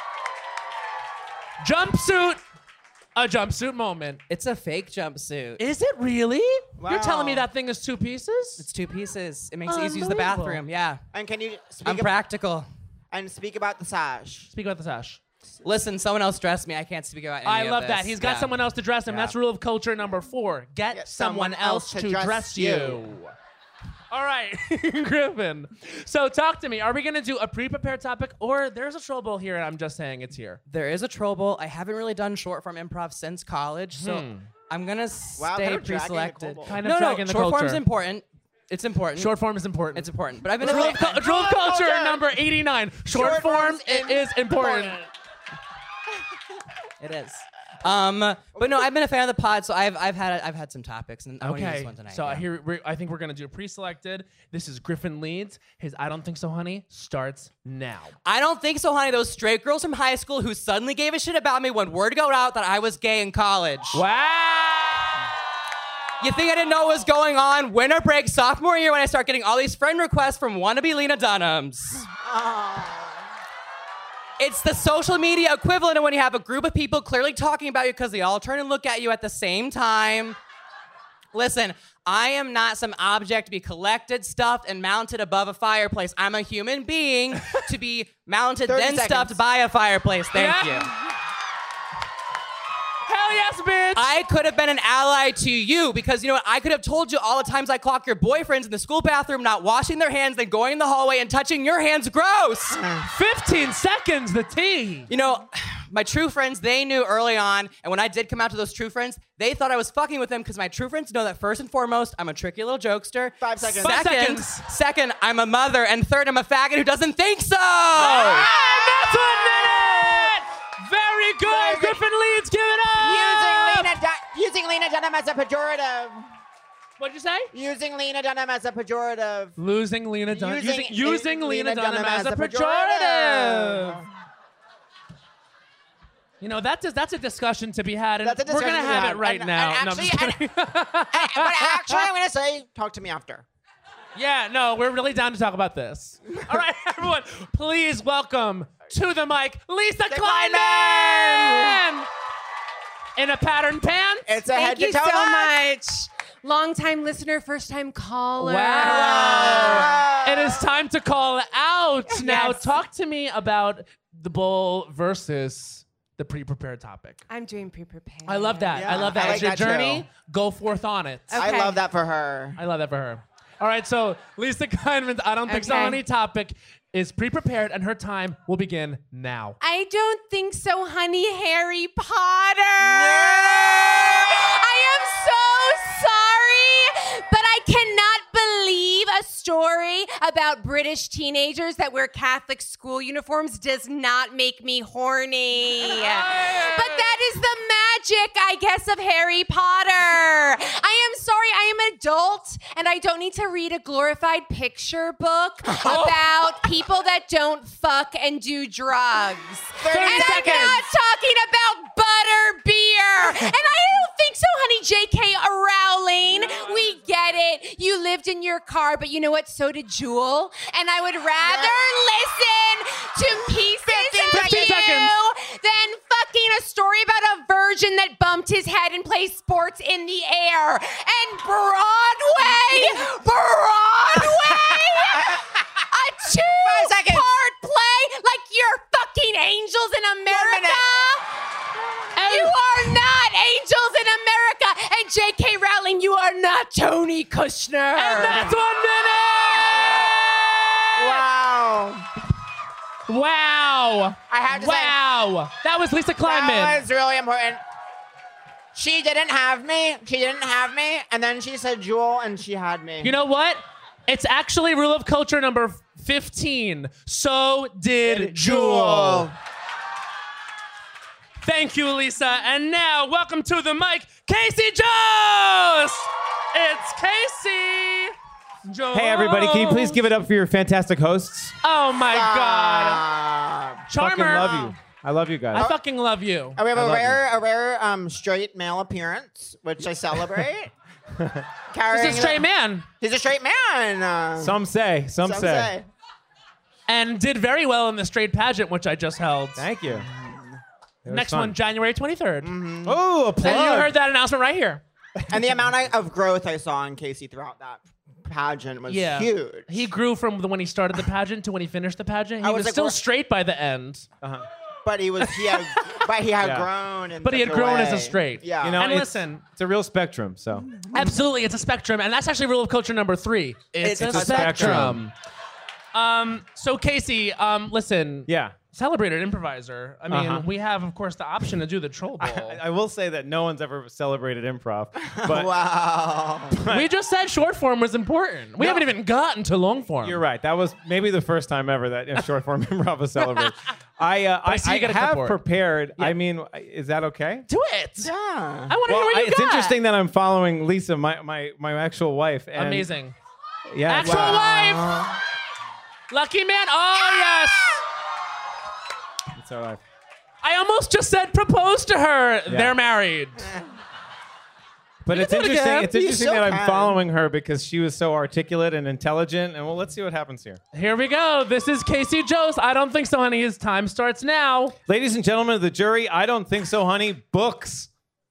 Jumpsuit. A jumpsuit moment. It's a fake jumpsuit. Is it really? Wow. You're telling me that thing is 2 pieces? It's 2 pieces. It makes it easy to use the bathroom. Yeah. And can you speak I'm practical. and speak about the sash? Speak about the sash. Listen, someone else dressed me. I can't speak about any I of love this. that. He's got Yeah. someone else to dress him. Yeah. That's rule of culture number 4. Get someone else to dress you. All right, Griffin. So talk to me. Are we going to do a pre-prepared topic, or there's a troll bowl here and I'm just saying it's here? There is a troll bowl. I haven't really done short form improv since college, so I'm going to Wow, stay kind of dragging the pre-selected. troll bowl. Kind of No, dragging the short culture. form's important. It's important. Short form is important. It's important. But I've been Rule a of, rule of culture number 89. Short form is important. It is. But no, I've been a fan of the pod, so I've had some topics, and I want to use Okay, this one tonight. so yeah. I think we're going to do a pre-selected. This is Griffin Leeds. His I Don't Think So, Honey starts now. I don't think so, honey. Those straight girls from high school who suddenly gave a shit about me when word got out that I was gay in college. Wow! You think I didn't know what was going on? Winter break, sophomore year, when I start getting all these friend requests from wannabe Lena Dunhams. It's the social media equivalent of when you have a group of people clearly talking about you because they all turn and look at you at the same time. Listen, I am not some object to be collected, stuffed, and mounted above a fireplace. I'm a human being to be mounted, then stuffed by a fireplace. Thank you. Hell yes, bitch! I could have been an ally to you because, you know what? I could have told you all the times I clock your boyfriends in the school bathroom not washing their hands, then going in the hallway and touching your hands. Gross! 15 seconds, the tea. You know, my true friends, they knew early on, and when I did come out to those true friends, they thought I was fucking with them because my true friends know that first and foremost, I'm a tricky little jokester. 5 seconds. Second, I'm a mother, and third, I'm a faggot who doesn't think so! That's 1 minute! Very good! Griffin leads, give it up! Using Lena Dunham as a pejorative. What'd you say? Using Lena Dunham as a pejorative. Losing Lena Dunham. Using Lena Dunham as a pejorative. pejorative. You know, that's a discussion to be had, and we're going to have it right now. But actually, I'm going to say, talk to me after. Yeah, no, we're really down to talk about this. All right, everyone, please welcome to the mic, Lisa Kleinman! In a pattern pants. It's a Thank you head-to-toe so look. much. Long-time listener, first-time caller. Wow. It is time to call out. Now, talk to me about the bowl versus the pre-prepared topic. I'm doing pre-prepared. I love that. Yeah, I love that. I like It's your that journey. too. Go forth on it. Okay. I love that for her. I love that for her. All right, so Lisa Kleinman's I Don't Think So Okay. Honey topic is pre-prepared, and her time will begin now. I don't think so, honey. Harry Potter. I am so sorry, but I cannot believe a story about British teenagers that wear Catholic school uniforms does not make me horny. But that is the magic, I guess, of Harry Potter. I am sorry, I am an adult, and I don't need to read a glorified picture book about people that don't fuck and do drugs. 30 and seconds. I'm not talking about butter beer. And I don't think so, honey. J.K. Rowling, we get it. You lived in your car, but you know what? So did Jewel. And I would rather listen to pieces of 15 you seconds. than fucking a story about a virgin that bumped his head and plays sports in the air. And Broadway, a two-part play like you're fucking Angels in America. You are not Angels in America. And J.K. Rowling, you are not Tony Kushner. And that's 1 minute! Wow. Wow. I have to say, Wow. That was Lisa Kleinman. that was really important. She didn't have me. And then she said Jewel, and she had me. You know what? It's actually rule of culture number 15. So did Jewel. Thank you, Lisa. And now, welcome to the mic, Casey Jones! It's Casey Jones. Hey, everybody, can you please give it up for your fantastic hosts? Oh, my God. Charmer. Fucking love you. I love you guys. I fucking love you. And we have I a love rare straight male appearance, which I celebrate. He's a straight man. He's a straight man. Some say. Some say. And did very well in the straight pageant, which I just held. Thank you. It was Next fun. one, January 23rd. Oh, a plug. And you heard that announcement right here. And the amount of growth I saw in Casey throughout that pageant was huge. He grew from when he started the pageant to when he finished the pageant. He I was was like, still we're- straight by the end. But he had Yeah. grown. In But he had such a grown as a way. straight. Yeah. You know, And it's, listen. it's a real spectrum. So Absolutely, it's a spectrum, and that's actually rule of culture number 3. It's a spectrum. So Casey, listen. yeah. Celebrated improviser. I mean, we have, of course, the option to do the troll bowl. I will say that no one's ever celebrated improv. But Wow. We just said short form was important. We haven't even gotten to long form. you're right. That was maybe the first time ever that short form improv was celebrated. I see you get a have clipboard. prepared. I mean, is that okay? Do it. Yeah. I want to hear what you it's got. interesting that I'm following Lisa, my actual wife. And Amazing. Yeah. Actual wife. Lucky man. Oh, yes. It's our life. I almost just said propose to her. Yeah. They're married. But it's do it interesting. again. It's You interesting so that I'm can. following her because she was so articulate and intelligent. And well, let's see what happens here. Here we go. This is Casey Jost. I don't think so, honey. His time starts now. Ladies and gentlemen of the jury, I don't think so, honey. Books.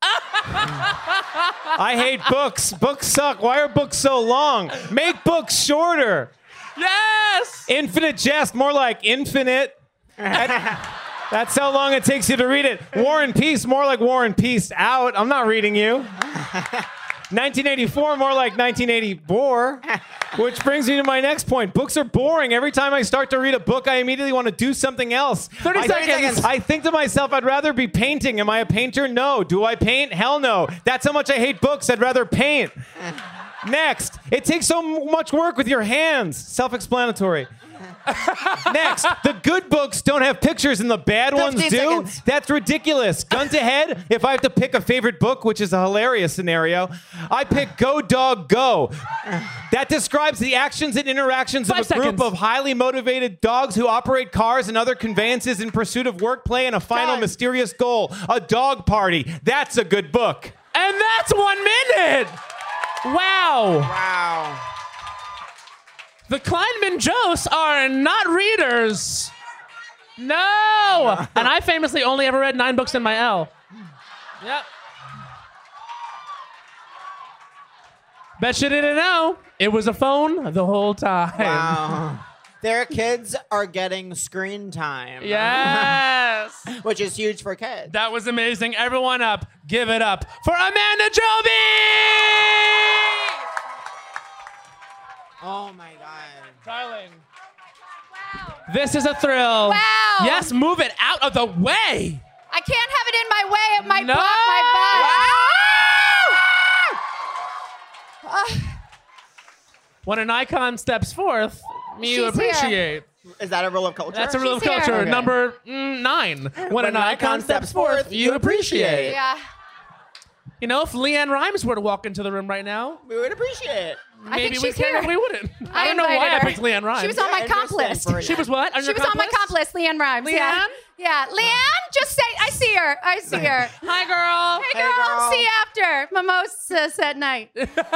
I hate books. Books suck. Why are books so long? Make books shorter. Yes. Infinite jest, more like infinite. That's how long it takes you to read it. War and Peace, more like War and Peace out. I'm not reading you. 1984, more like 1984. Which brings me to my next point. Books are boring. Every time I start to read a book, I immediately want to do something else. 30 seconds. I think to myself, I'd rather be painting. Am I a painter? No. Do I paint? Hell no. That's how much I hate books. I'd rather paint. Next, it takes so much work with your hands. Self-explanatory. Next, the good books don't have pictures and the bad ones do. Seconds. That's ridiculous. Gun to head, if I have to pick a favorite book, which is a hilarious scenario, I pick Go Dog Go. That describes the actions and interactions of 5 a group seconds. of highly motivated dogs who operate cars and other conveyances in pursuit of work, play, and a final mysterious goal, a dog party. That's a good book. And that's 1 minute. Wow. Wow. The Kleinman Josts are not readers. No. And I famously only ever read 9 books in my L. Yep. Bet you didn't know. It was a phone the whole time. Wow. Their kids are getting screen time. Yes. Which is huge for kids. That was amazing. Everyone up. Give it up for Amanda Joby. Oh my God. Darling. Wow. This is a thrill. Wow. Yes, move it out of the way. I can't have it in my way. It might No. block my butt. When an icon steps forth, you She's appreciate. Is that a rule of culture? That's a rule of She's here. culture. Okay. Number 9. When an icon steps forth, you appreciate. Yeah. You know, if Leanne Rimes were to walk into the room right now, We would appreciate it. I think maybe we she's here. we wouldn't. I I don't know why invited I her. picked Leanne Rimes. She was on my comp list. She was what? On She your was comp on my list? comp list, Leanne Rimes. Yeah. Leanne? Yeah. Leanne, just say, I see her. I see her. Hi, girl. Hey, girl. See you after. Mimosas at night.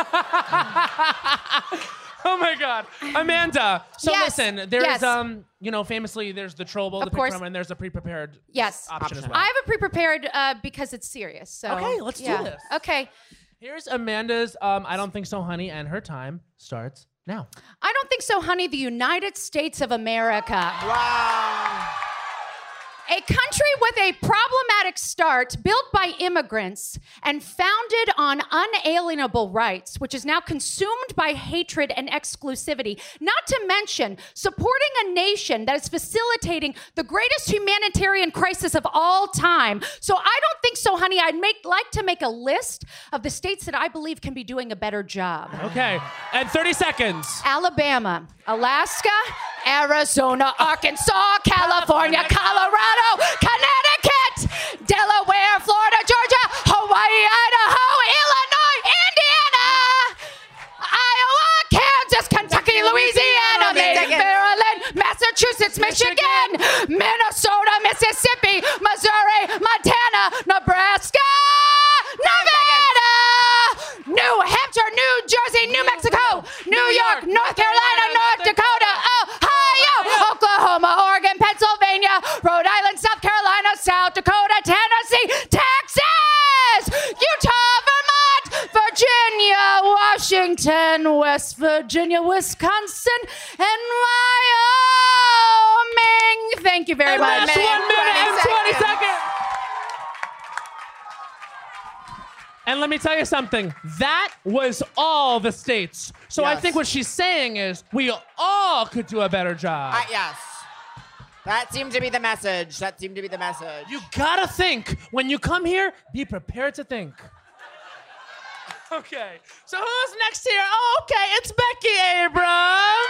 Oh my God, Amanda. So Yes. listen, there's Yes. you know, famously there's the troll bowl Of to pick course. from, and there's a pre-prepared Yes. option as well. I have a pre-prepared because it's serious. So Okay, let's do yeah. this. Okay. Here's Amanda's I don't think so, honey, and her time starts now. I don't think so, honey. The United States of America. Wow. A country with a problematic start, built by immigrants and founded on unalienable rights, which is now consumed by hatred and exclusivity. Not to mention supporting a nation that is facilitating the greatest humanitarian crisis of all time. So I don't think so, honey. I'd like to make a list of the states that I believe can be doing a better job. Okay, and 30 seconds. Alabama, Alaska, Arizona, Arkansas, California, Colorado, Connecticut, Delaware, Florida, Georgia, Hawaii, Idaho, Illinois, Indiana, Iowa, Kansas, Kentucky, Louisiana, Maine, Maryland, Massachusetts, Michigan, Minnesota, Mississippi, Missouri, Montana, Nebraska, Nevada, New Hampshire, New Jersey, New Mexico, New York, North Carolina, North Dakota, Ohio, Oklahoma, Oregon, Pennsylvania, Rhode Island, South Carolina, South Dakota, Tennessee, Texas, Utah, Vermont, Virginia, Washington, West Virginia, Wisconsin, and Wyoming. Thank you very And much. last 1 minute and 20 seconds. And let me tell you something. That was all the states. So I Yes. think what she's saying is we all could do a better job. Yes. That seemed to be the message. That seemed to be the message. You gotta think. When you come here, be prepared to think. Okay. So who's next here? Oh, okay. It's Becky Abram.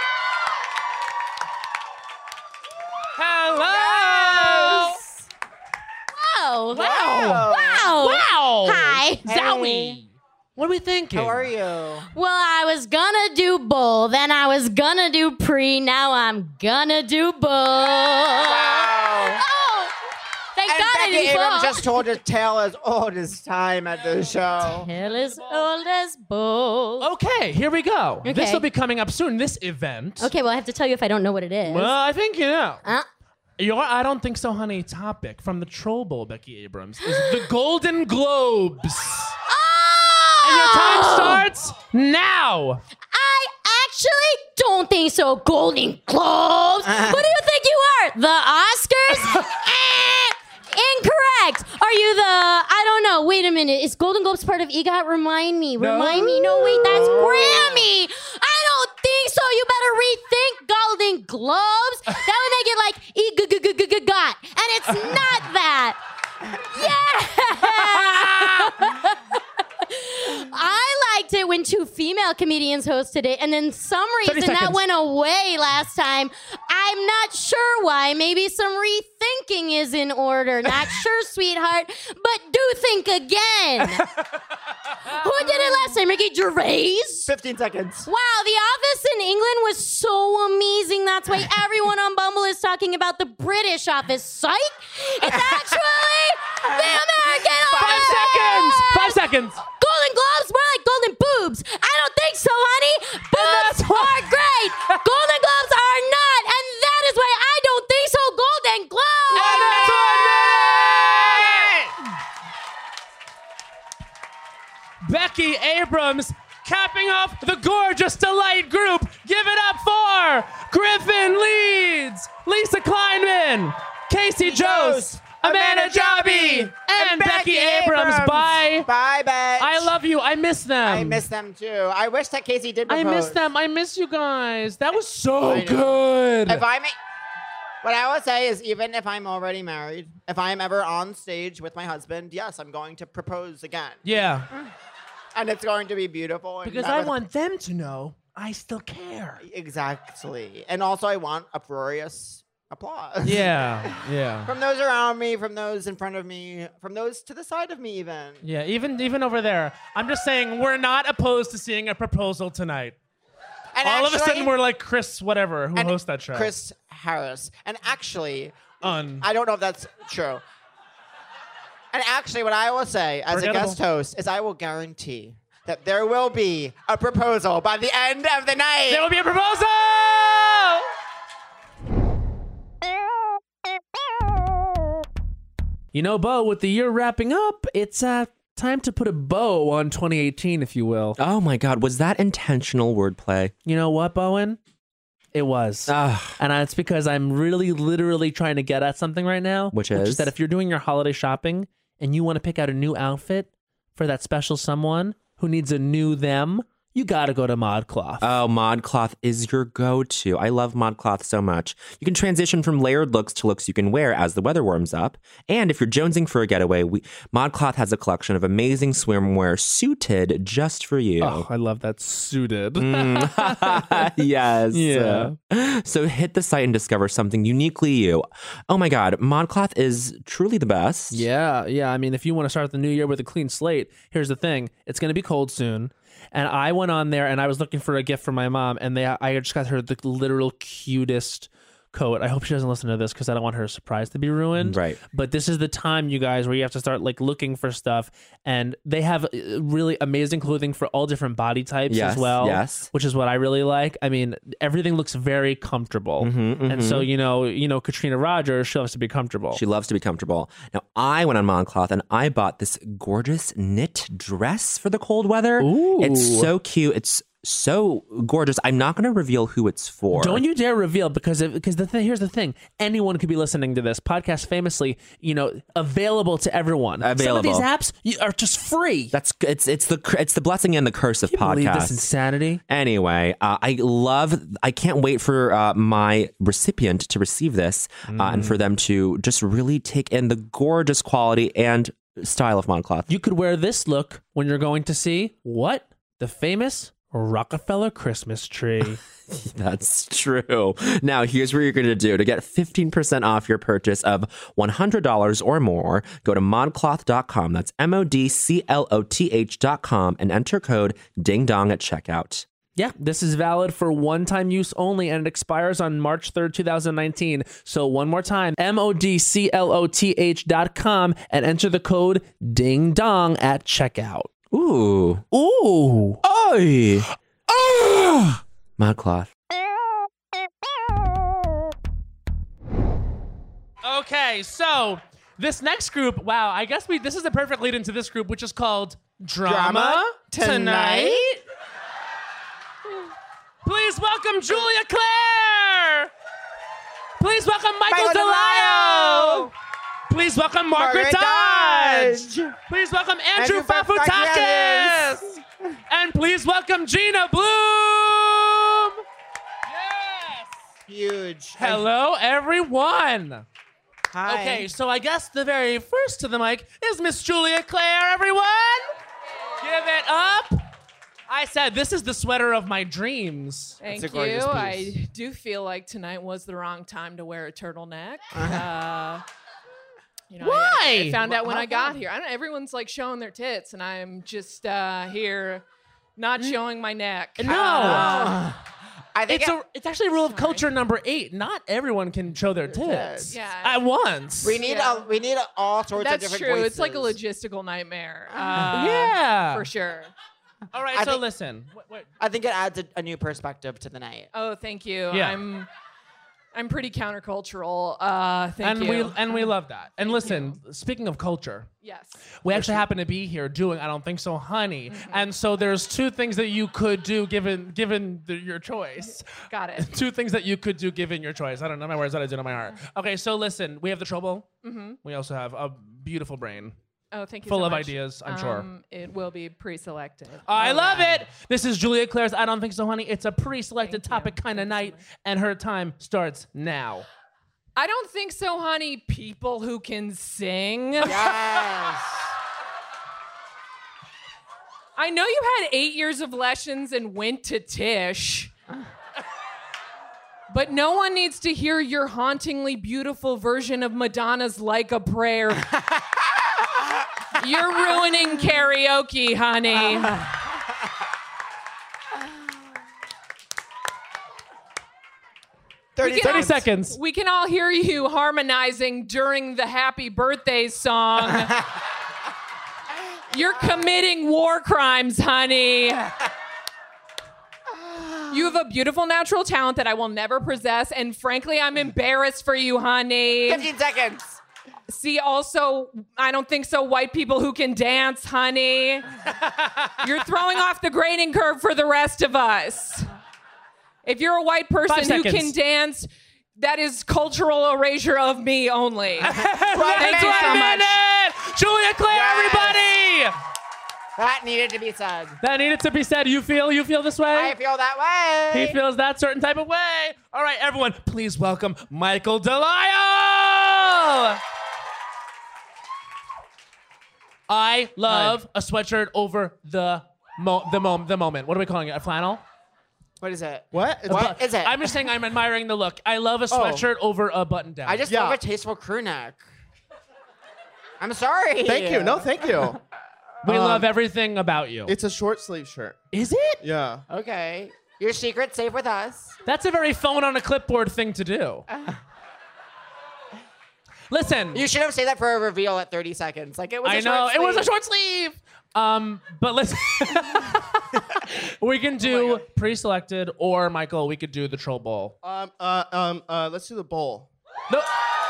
Hello. Wow. Wow. Wow. Wow. Hi. Zowie. What are we thinking? How are you? Well, I was gonna do bull, then I was gonna do pre, now I'm gonna do bull. Wow. Oh, thank And God, I Becky didn't Abrams fall. just told a tale as old as time at the show. Tale as old as bold. Okay, here we go. Okay. This will be coming up soon. This event. Okay, well, I have to tell you if I don't know what it is. Well, I think you know. Your I don't think so, honey topic from the Troll Bowl, Becky Abrams, is the Golden Globes. And your time starts now. I actually don't think so. Golden Globes. What do you think you are? The Oscars? Incorrect. Are you the? I don't know. Wait a minute. Is Golden Globes part of EGOT? Remind me. Remind me. No, wait. That's Grammy. I don't think so. You better rethink Golden Globes. That would make it like EGOT, and it's not that. Yeah. I liked it when 2 female comedians hosted it, and then some reason that went away last time. I'm not sure why. Maybe some rethinking is in order. Not sure, sweetheart, but do think again. Who did it last time? Ricky Gervais? 15 seconds. Wow, The Office in England was so amazing. That's why everyone on Bumble is talking about the British Office. Psych! It's actually the American Office! 5 seconds! Golden Globes, more like golden boobs. I don't think so, honey. Boobs are great. Golden Globes are not, and that is why I don't think so. Golden Globes. Becky Abrams capping off the gorgeous Delight group. Give it up for Griffin Leeds, Lisa Kleinman, Casey Jost, Amanda Jabi, and Becky Abrams. Bye. Bye, bitch. I love you. I miss them. I miss them too. I wish that Casey did propose. I miss them. I miss you guys. That was so good. If I may, what I would say is, even if I'm already married, if I am ever on stage with my husband, yes, I'm going to propose again. Yeah. And it's going to be beautiful. And Because I want them to know I still care. Exactly. And also, I want uproarious applause. Yeah. From those around me, from those in front of me, from those to the side of me, even. Yeah, even over there. I'm just saying we're not opposed to seeing a proposal tonight. And all of a actually- sudden we're like Chris whatever who hosts that show. Chris Harris. And actually, I don't know if that's true. And actually, what I will say as a guest host is I will guarantee that there will be a proposal by the end of the night. There will be a proposal! You know, Bo, with the year wrapping up, it's time to put a bow on 2018, if you will. Oh my God, was that intentional wordplay? You know what, Bowen? It was. And it's because I'm really literally trying to get at something right now. Which is that if you're doing your holiday shopping and you want to pick out a new outfit for that special someone who needs a new them, you gotta go to ModCloth. Oh, ModCloth is your go-to. I love ModCloth so much. You can transition from layered looks to looks you can wear as the weather warms up. And if you're jonesing for a getaway, ModCloth has a collection of amazing swimwear suited just for you. Oh, I love that suited. Yes. Yeah. So hit the site and discover something uniquely you. Oh my God, ModCloth is truly the best. Yeah. I mean, if you want to start the new year with a clean slate, here's the thing. It's going to be cold soon. And I went on there and I was looking for a gift for my mom, and I just got her the literal cutest coat. I hope she doesn't listen to this because I don't want her surprise to be ruined. Right. But this is the time, you guys, where you have to start like looking for stuff, and they have really amazing clothing for all different body types as well. Yes. Which is what I really like. I mean, everything looks very comfortable, and so you know, Katrina Rogers, she loves to be comfortable. She loves to be comfortable. Now, I went on ModCloth and I bought this gorgeous knit dress for the cold weather. Ooh. It's so cute. It's so gorgeous. I'm not going to reveal who it's for. Don't you dare reveal, because here's the thing. Anyone could be listening to this podcast. Famously, available to everyone. Some of these apps are just free. It's the blessing and the curse of Can you believe podcasts. this insanity? Anyway, I can't wait for my recipient to receive this and for them to just really take in the gorgeous quality and style of ModCloth. You could wear this look when you're going to see the famous Rockefeller Christmas tree. That's true. Now, here's what you're going to do. To get 15% off your purchase of $100 or more, go to modcloth.com. That's MODCLOTH.com and enter code DINGDONG at checkout. Yeah, this is valid for one-time use only, and it expires on March 3rd, 2019. So one more time, modcloth.com, and enter the code Ding Dong at checkout. Ooh. Ooh. Oy. ModCloth. Okay, so this next group, wow, I guess this is the perfect lead into this group, which is called Drama Tonight. Please welcome Julia Claire. Please welcome Michael DeLio. Please welcome Margaret Dodge. Please welcome Andrew Fafutakis. And please welcome Gina Bloom. Yes. Huge. Hello, everyone. Hi. Okay, so I guess the very first to the mic is Miss Julia Claire, everyone. Give it up. I said, this is the sweater of my dreams. Thank you. I do feel like tonight was the wrong time to wear a turtleneck. Why? I found out when I got here. I don't know, everyone's like showing their tits, and I'm just here not showing my neck. No. I think it's actually rule of culture number 8. Not everyone can show their tits at once. We need all sorts of That's different true. voices. It's like a logistical nightmare. Yeah. For sure. All right, so listen. I think it adds a new perspective to the night. Oh, thank you. Yeah. I'm pretty countercultural. Thank you. We love that. And listen, speaking of culture, yes, we actually happen to be here doing I Don't Think So, Honey. And so there's 2 things that you could do given your choice. Got it. 2 things that you could do given your choice. I don't know my words, I do know my heart. Okay, so listen, we have the Trouble. We also have a beautiful brain. Oh, thank you Full so of much. ideas, I'm sure. It will be pre-selected. I love it. This is Julia Claire's I Don't Think So, Honey. It's a pre-selected topic kind of night, and her time starts now. I don't think so, honey. People who can sing. Yes. I know you had 8 years of lessons and went to Tisch. But no one needs to hear your hauntingly beautiful version of Madonna's Like a Prayer. You're ruining karaoke, honey. 30 seconds. We can all hear you harmonizing during the happy birthday song. You're committing war crimes, honey. You have a beautiful natural talent that I will never possess, and frankly, I'm embarrassed for you, honey. 15 seconds. See, also, I don't think so, white people who can dance, honey. You're throwing off the grading curve for the rest of us. If you're a white person who can dance, that is cultural erasure of me only. Thank you so much. Julia Claire, everybody! That needed to be said. That needed to be said. You feel this way? I feel that way. He feels that certain type of way. All right, everyone, please welcome Michael DeLio. I love a sweatshirt over the moment. What are we calling it? A flannel? What is it? What? What is it? I'm just saying I'm admiring the look. I love a sweatshirt over a button down. I just love a tasteful crew neck. I'm sorry. Thank you. No, thank you. We love everything about you. It's a short sleeve shirt. Is it? Yeah. Okay. Your secret's safe with us. That's a very phone on a clipboard thing to do. Listen. You should have said that for a reveal at 30 seconds. Like it was a short sleeve. It was a short sleeve. But listen. We can do pre-selected, or Michael, we could do the troll bowl. Let's do the bowl. No.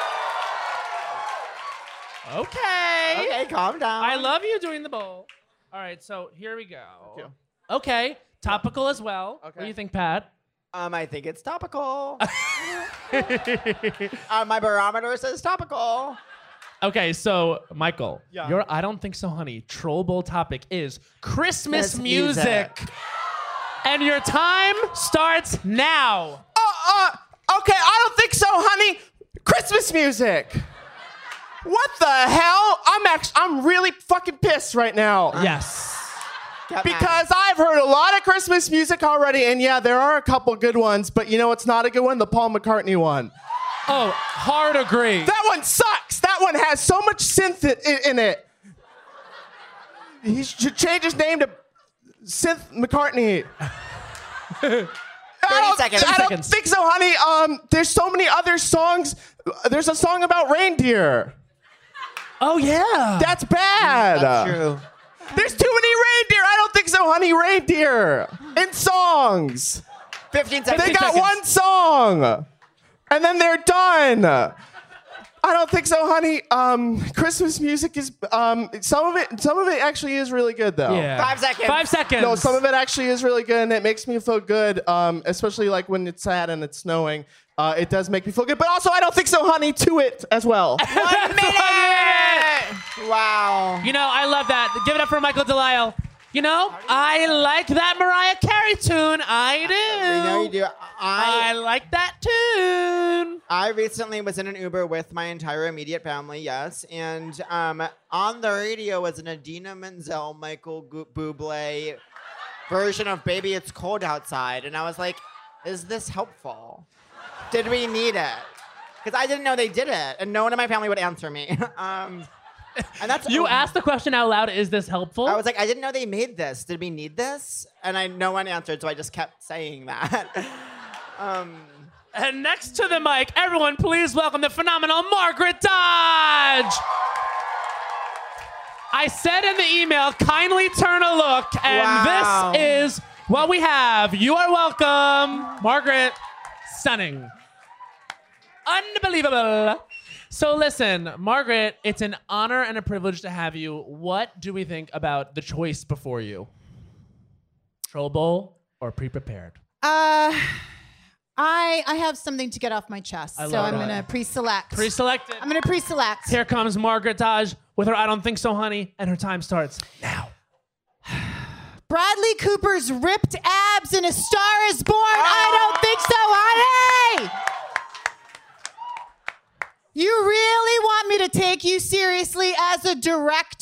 Okay. Okay, calm down. I love you doing the bowl. All right, so here we go. Okay, topical as well. What do you think, Pat? I think it's topical. My barometer says topical. Okay, so Michael, Yeah. your I Don't Think So, Honey troll bowl topic is Christmas music. And your time starts now. Okay, I don't think so, honey. Christmas music. What the hell? I'm really fucking pissed right now. Yes. Because I've heard a lot of Christmas music already, and yeah, there are a couple good ones, but you know what's not a good one? The Paul McCartney one. Oh, hard agree. That one sucks. That one has so much synth in it. He should change his name to Synth McCartney. I don't think so, honey. There's so many other songs. There's a song about reindeer. Oh, yeah. That's bad. That's true. There's too many reindeer. I don't think so, honey. Reindeer in songs. 15 seconds. They got one song, and then they're done. I don't think so, honey. Christmas music is some of it actually is really good though. Yeah. 5 seconds. 5 seconds. No, some of it actually is really good, and it makes me feel good. Especially like when it's sad and it's snowing. It does make me feel good. But also, I don't think so, honey. To it as well. 1 minute. Wow. You know, I love that. Give it up for Michael Delisle. You know, I like that Mariah Carey tune. I do. I know you do. I like that tune. I recently was in an Uber with my entire immediate family, yes, and on the radio was an Idina Menzel, Michael Bublé version of "Baby It's Cold Outside," and I was like, "Is this helpful? Did we need it?" Because I didn't know they did it, and no one in my family would answer me. And that's You asked the question out loud, is this helpful? I was like, I didn't know they made this. Did we need this? And no one answered, so I just kept saying that. And next to the mic, everyone please welcome the phenomenal Margaret Dodge. I said in the email, kindly turn a look, and this is what we have. You are welcome. Margaret, stunning. Unbelievable. So listen, Margaret, it's an honor and a privilege to have you. What do we think about the choice before you? Troll Bowl or pre-prepared? I have something to get off my chest, so I'm going to pre-select. Pre-selected. I'm going to pre-select. Here comes Margaret Dodge with her I Don't Think So, Honey, and her time starts now. Bradley Cooper's ripped abs in A Star Is Born. I don't think so, honey! You really want me to take you seriously as a director?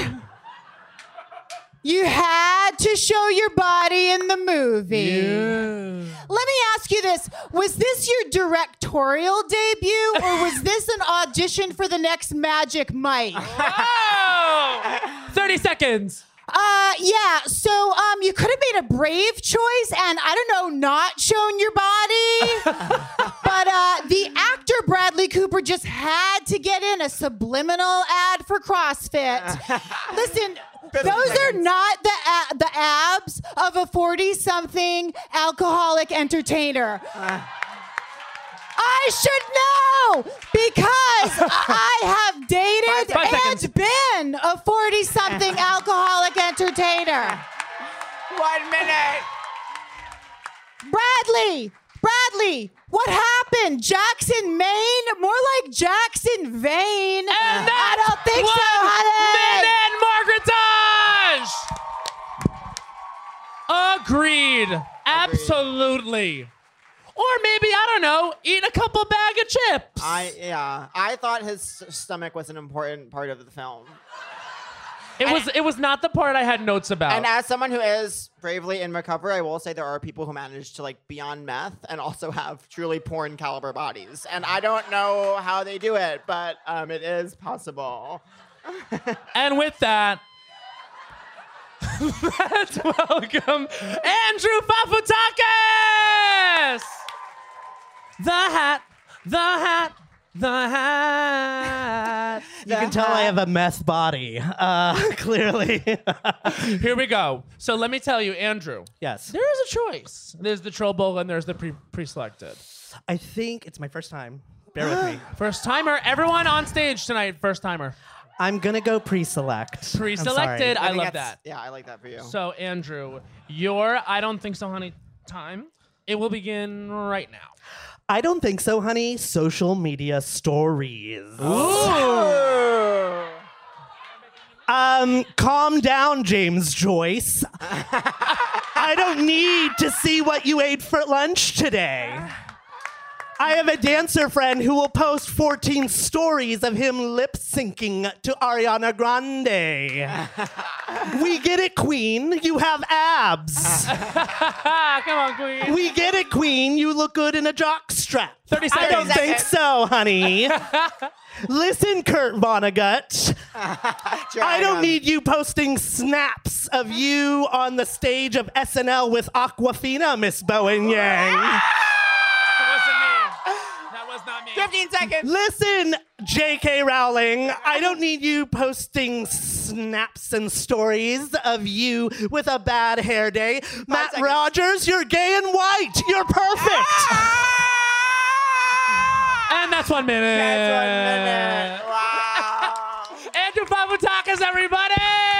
You had to show your body in the movie. Let me ask you this. Was this your directorial debut, or was this an audition for the next Magic Mike? 30 seconds. Yeah, so you could have made a brave choice and, I don't know, not shown your body. But the actor Bradley Cooper just had to get in a subliminal ad for CrossFit. Listen, those are not the abs of a 40-something alcoholic entertainer. I should know because I have dated and been a 40-something alcoholic entertainer. 1 minute. Bradley, what happened? Jackson, Maine? More like Jackson Vane. And I don't think so, honey. Margaret Dodge. Agreed. Absolutely. Or maybe, I don't know, eat a couple bag of chips. I thought his stomach was an important part of the film. It was not the part I had notes about. And as someone who is bravely in recovery, I will say there are people who manage to be on meth and also have truly porn caliber bodies. And I don't know how they do it, but it is possible. And with that, let's welcome Andrew Fafutakis! The hat. You can tell I have a meth body, clearly. Here we go. So let me tell you, Andrew. Yes. There is a choice. There's the Troll Bowl and there's the pre-selected. I think it's my first time. Bear with me. First timer. Everyone on stage tonight, first timer. I'm going to go pre-select. Pre-selected. I love that. Yeah, I like that for you. So, Andrew, your I Don't Think So, Honey time, it will begin right now. I don't think so, honey. Social media stories. Ooh. Calm down, James Joyce. I don't need to see what you ate for lunch today. I have a dancer friend who will post 14 stories of him lip-syncing to Ariana Grande. We get it, queen. You have abs. Come on, queen. We get it, queen. You look good in a jockstrap. 30 seconds. I don't think so, honey. Listen, Kurt Vonnegut. I don't need you posting snaps of you on the stage of SNL with Aquafina, Miss Bowen Yang. That was not me. 15 seconds. Listen, J.K. Rowling, I don't need you posting snaps and stories of you with a bad hair day. Matt Rogers, you're gay and white. You're perfect. And that's 1 minute. That's 1 minute. Wow. Andrew Papadakis, everybody!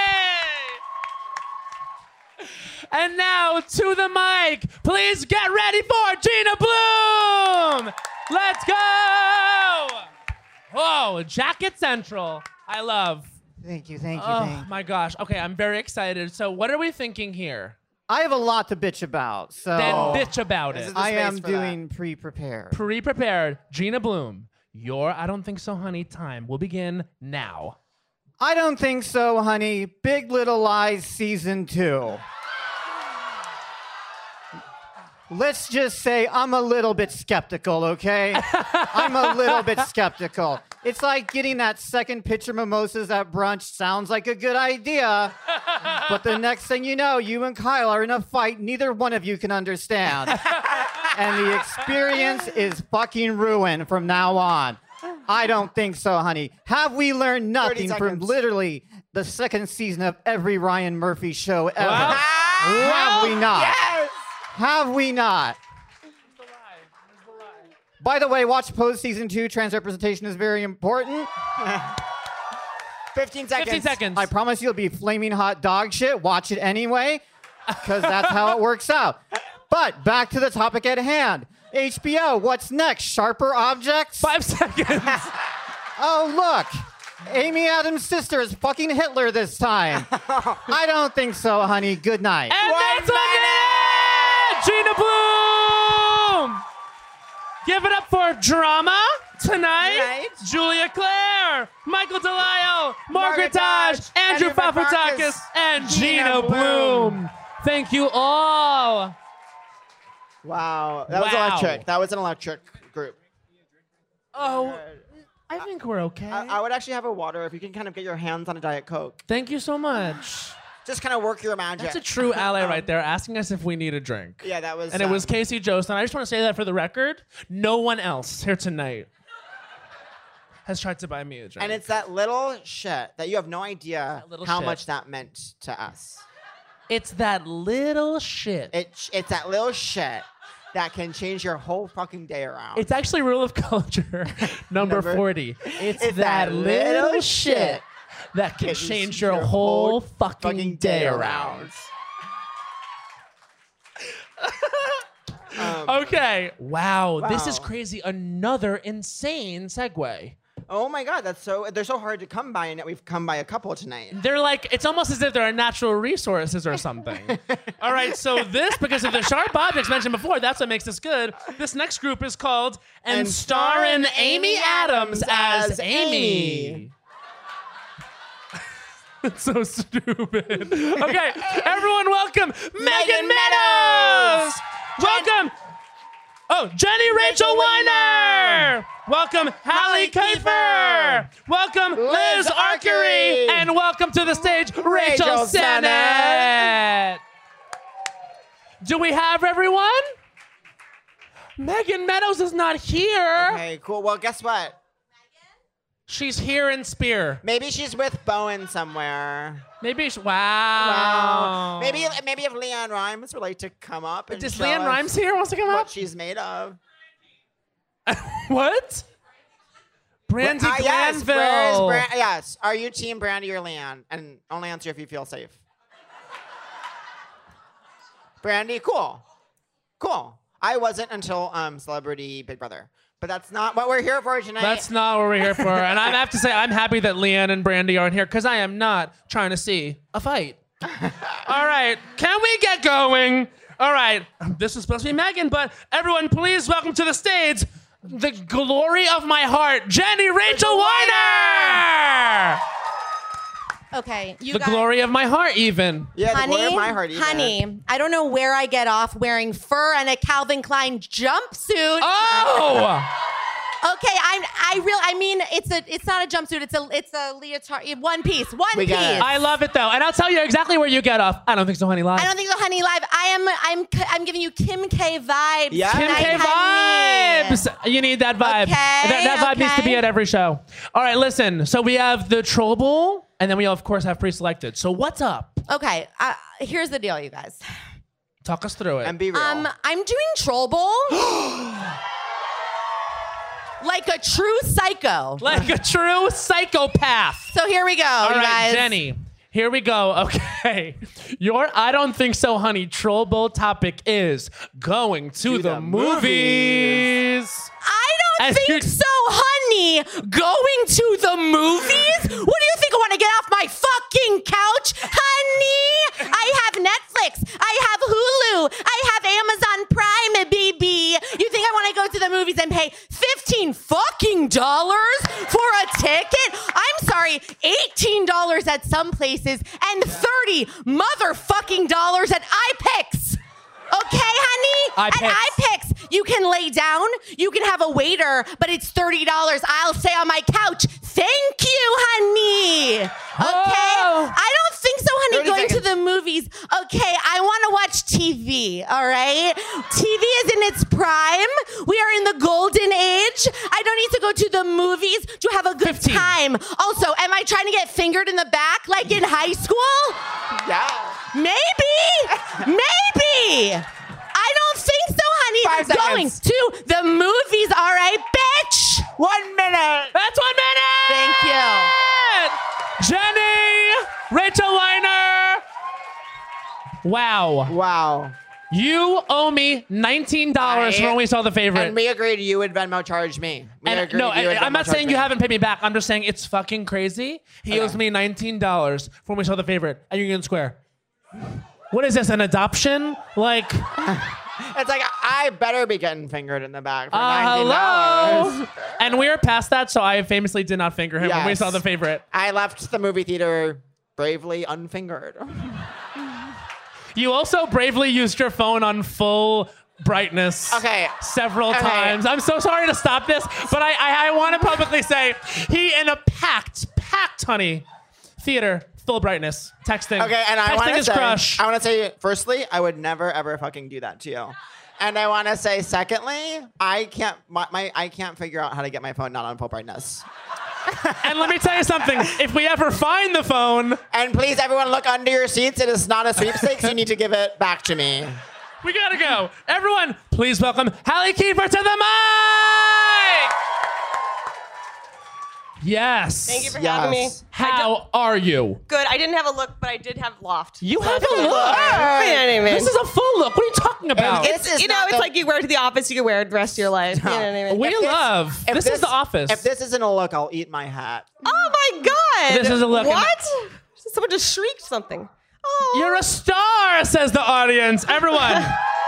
And now to the mic. Please get ready for Gina Bloom. Let's go. Oh, Jacket Central. I love. Thank you, thank you, Oh thank you. my gosh. Okay, I'm very excited. So what are we thinking here? I have a lot to bitch about, so Then bitch about it. I am doing pre-prepared. Pre-prepared. Gina Bloom. Your I Don't Think So, Honey time will begin now. I don't think so, honey. Big Little Lies season 2. Let's just say I'm a little bit skeptical, okay? I'm a little bit skeptical. It's like getting that second pitch of mimosas at brunch sounds like a good idea. But the next thing you know, you and Kyle are in a fight neither one of you can understand. And the experience is fucking ruined from now on. I don't think so, honey. Have we learned nothing from literally the second season of every Ryan Murphy show ever? Have we not? Yes! Have we not? By the way, watch Pose Season 2. Trans representation is very important. 15 seconds. 15 seconds. I promise you'll be flaming hot dog shit. Watch it anyway, because that's how it works out. But back to the topic at hand. HBO, what's next? Sharper objects? 5 seconds. Oh, look. Amy Adams' sister is fucking Hitler this time. I don't think so, honey. Good night. And that's it! Gina Bloom! Give it up for drama tonight. Julia Claire, Michael DeLisle, Margaret Dodge, Andrew Papadakis, and Gina Bloom. Thank you all. Wow. That was electric. That was an electric group. Oh, I think we're okay. I would actually have a water if you can kind of get your hands on a Diet Coke. Thank you so much. Just kind of work your magic. That's a true ally right there, asking us if we need a drink. Yeah, that was. And it was Casey Joseph. I just want to say that for the record, no one else here tonight has tried to buy me a drink. And it's that little shit that you have no idea how shit. much that meant to us. It's that little shit. It's that little shit that can change your whole fucking day around. It's actually rule of culture number 40. It's that little shit that can change your whole fucking day around. Okay. Wow. This is crazy. Another insane segue. Oh my God, they're so hard to come by, and yet we've come by a couple tonight. They're like, it's almost as if they're natural resources or something. All right, so this, because of the sharp objects mentioned before, that's what makes this good. This next group is called And Starring Amy Adams as Amy. It's so stupid. Okay, everyone welcome Megan Meadows! Welcome! Oh, Jenny Rachel Weiner! Welcome Hallie Kiefer! Welcome Liz Archery! And welcome to the stage, Rachel Sennett! Do we have everyone? Megan Meadows is not here. Okay, cool. Well, guess what? She's here in Spear. Maybe she's with Bowen somewhere. Maybe wow. Maybe if Leanne Rhymes would like to come up and Is show Leanne us Rhymes here? Wants to come what up? she's made of. What? Brandy Yes, Glanville. yes. Are you team Brandy or Leanne? And only answer if you feel safe. Brandy, cool. Cool. I wasn't until Celebrity Big Brother. But that's not what we're here for tonight. That's not what we're here for. And I have to say, I'm happy that Leanne and Brandy aren't here because I am not trying to see a fight. All right. Can we get going? All right. This is supposed to be Megan, but everyone, please welcome to the stage the glory of my heart, Jenny Rachel Weiner! Okay, you The guys. glory of my heart, even. Yeah, honey, the glory of my heart, even. honey, I don't know where I get off wearing fur and a Calvin Klein jumpsuit. Oh! Okay, I I mean, it's not a jumpsuit. It's a leotard, one piece. One piece. I love it though, and I'll tell you exactly where you get off. I don't think so, honey. Live. I don't think so, honey. Live. I'm giving you Kim K vibes. Yeah. Kim K vibes. You need that vibe. Okay, that vibe needs to be at every show. All right, listen. So we have the Troll Bowl, and then we of course have pre-selected. So what's up? Okay. Here's the deal, you guys. Talk us through it. And be real. I'm doing Troll Bowl. Like a true psycho. Like a true psychopath. So here we go, All you right, guys. Jenny. Here we go. Okay. Your I don't think so, honey, Troll Bowl topic is going to the movies. I don't think so, honey. Going to the movies? What do you think? I want to get off my fucking couch? Honey, I have Netflix. I have Hulu. I have Amazon Prime, baby. You think I want to go to the movies and pay $15 fucking for a ticket? I'm sorry, $18 at some places and $30 motherfucking at iPix. Okay, honey? iPix. At iPix, you can lay down, you can have a waiter, but it's $30. I'll stay on my couch. Thank you, honey. Okay? I don't think so, honey, going to the movies. Okay, I want to watch TV, all right? TV is in its prime. We are in the golden age. I don't need to go to the movies to have a good time. Also, am I trying to get fingered in the back like in high school? Yeah. Maybe. I don't think so, honey. 5 seconds. Going to the movies, all right, bitch. 1 minute. That's 1 minute. Thank you. Jenny, Rachel Weiner. Wow. You owe me $19 for when we saw The Favorite. And we agreed you would Venmo charge me. I'm not saying you haven't paid me back. I'm just saying it's fucking crazy. He owes me $19 for when we saw The Favorite at Union Square. What is this, an adoption? Like... It's like, I better be getting fingered in the back for hello. $19. And we are past that, so I famously did not finger him when we saw The Favorite. I left the movie theater bravely unfingered. You also bravely used your phone on full brightness several times. I'm so sorry to stop this, but I want to publicly say he in a packed, honey, theater, full brightness, texting. Okay, and I want texting to his say, crush. I want to say, firstly, I would never ever fucking do that to you. And I want to say, secondly, I can't figure out how to get my phone not on full brightness. And let me tell you something. If we ever find the phone... And please, everyone, look under your seats. It is not a sweepstakes. You need to give it back to me. We gotta go. Everyone, please welcome Hallie Kiefer to the mic! Yes. Thank you for having me. How are you? Good. I didn't have a look, but I did have loft. You have a look? This is a full look. What are you talking about? It's like you wear it to the office, you can wear it the rest of your life. You know what I mean? This is the office. If this isn't a look, I'll eat my hat. Oh my God. This is a look. What? Someone just shrieked something. Oh. You're a star, says the audience. Everyone.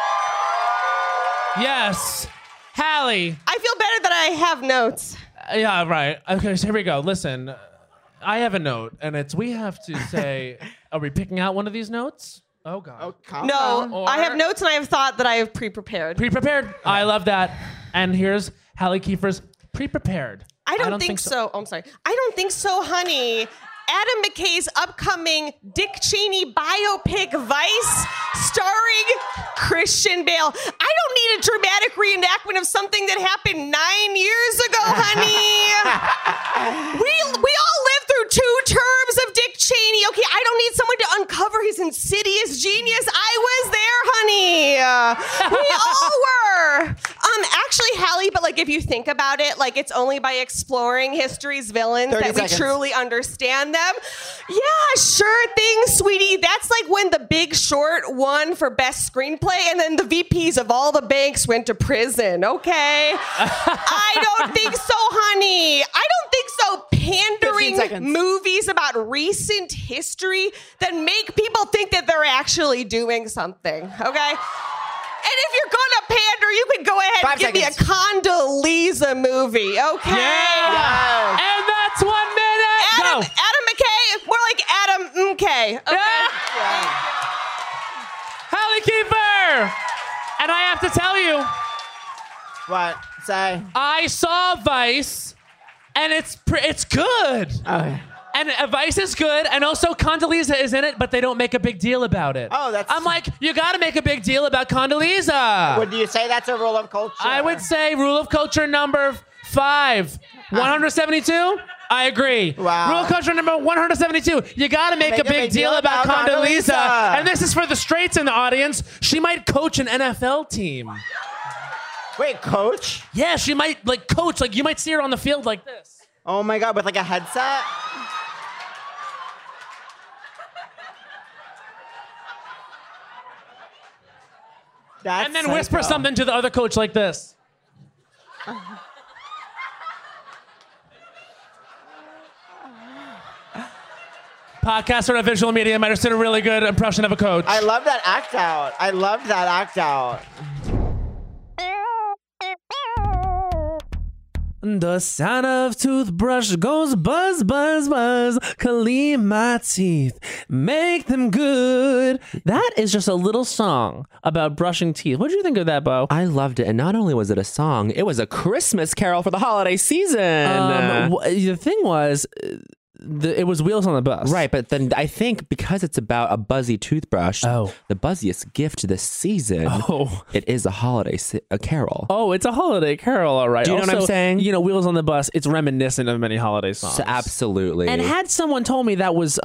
Yes. Hallie. I feel better that I have notes. Yeah, right. Okay, so here we go. Listen, I have a note, and it's we have to say, are we picking out one of these notes? Oh, God. No, I have notes and I have thought that I have pre-prepared. Pre-prepared. I love that. And here's Hallie Kiefer's pre-prepared. I don't think so. Oh, I'm sorry. I don't think so, honey. Adam McKay's upcoming Dick Cheney biopic Vice starring Christian Bale. I don't need a dramatic reenactment of something that happened 9 years ago, honey. We all lived through 2 terms of Dick Cheney. Okay, I don't need someone to uncover his insidious genius. I was there, honey. We all were. Actually, Hallie, but like if you think about it, like it's only by exploring history's villains that we truly understand them. Yeah, sure thing, sweetie. That's like when The Big Short won for best screenplay and then the VPs of all the banks went to prison, okay? I don't think so, honey. I don't think so. Pandering movies about recent history that make people think that they're actually doing something, okay? And if you're gonna pander, you can go ahead and give me a Condoleezza movie, okay? Yeah. And that's 1 minute. Adam McKay, more like Adam McKay. Okay. Hallie Kiefer. And I have to tell you. What? Say. I saw Vice, And it's good. Okay. And Vice is good, and also Condoleezza is in it, but they don't make a big deal about it. Oh, that's. I'm like, you got to make a big deal about Condoleezza. Would you say that's a rule of culture? I would say rule of culture number 5. 172? I agree. Wow. Rule of culture number 172. You got to make a big deal about Condoleezza. And this is for the straights in the audience. She might coach an NFL team. Wait, coach? Yeah, she might coach. Like you might see her on the field like this. Oh my God, with like a headset? And then whisper something to the other coach like this. Podcast or a visual media might have did a really good impression of a coach. I love that act out. I love that act out. The sound of toothbrush goes buzz, buzz, buzz. Clean my teeth, make them good. That is just a little song about brushing teeth. What did you think of that, Bo? I loved it. And not only was it a song, it was a Christmas carol for the holiday season. The thing was, it was Wheels on the Bus. Right, but then I think because it's about a buzzy toothbrush, the buzziest gift this season, it is a holiday a carol. Oh, it's a holiday carol, all right. Do you know what I'm saying? You know, Wheels on the Bus, it's reminiscent of many holiday songs. So absolutely. And had someone told me that was,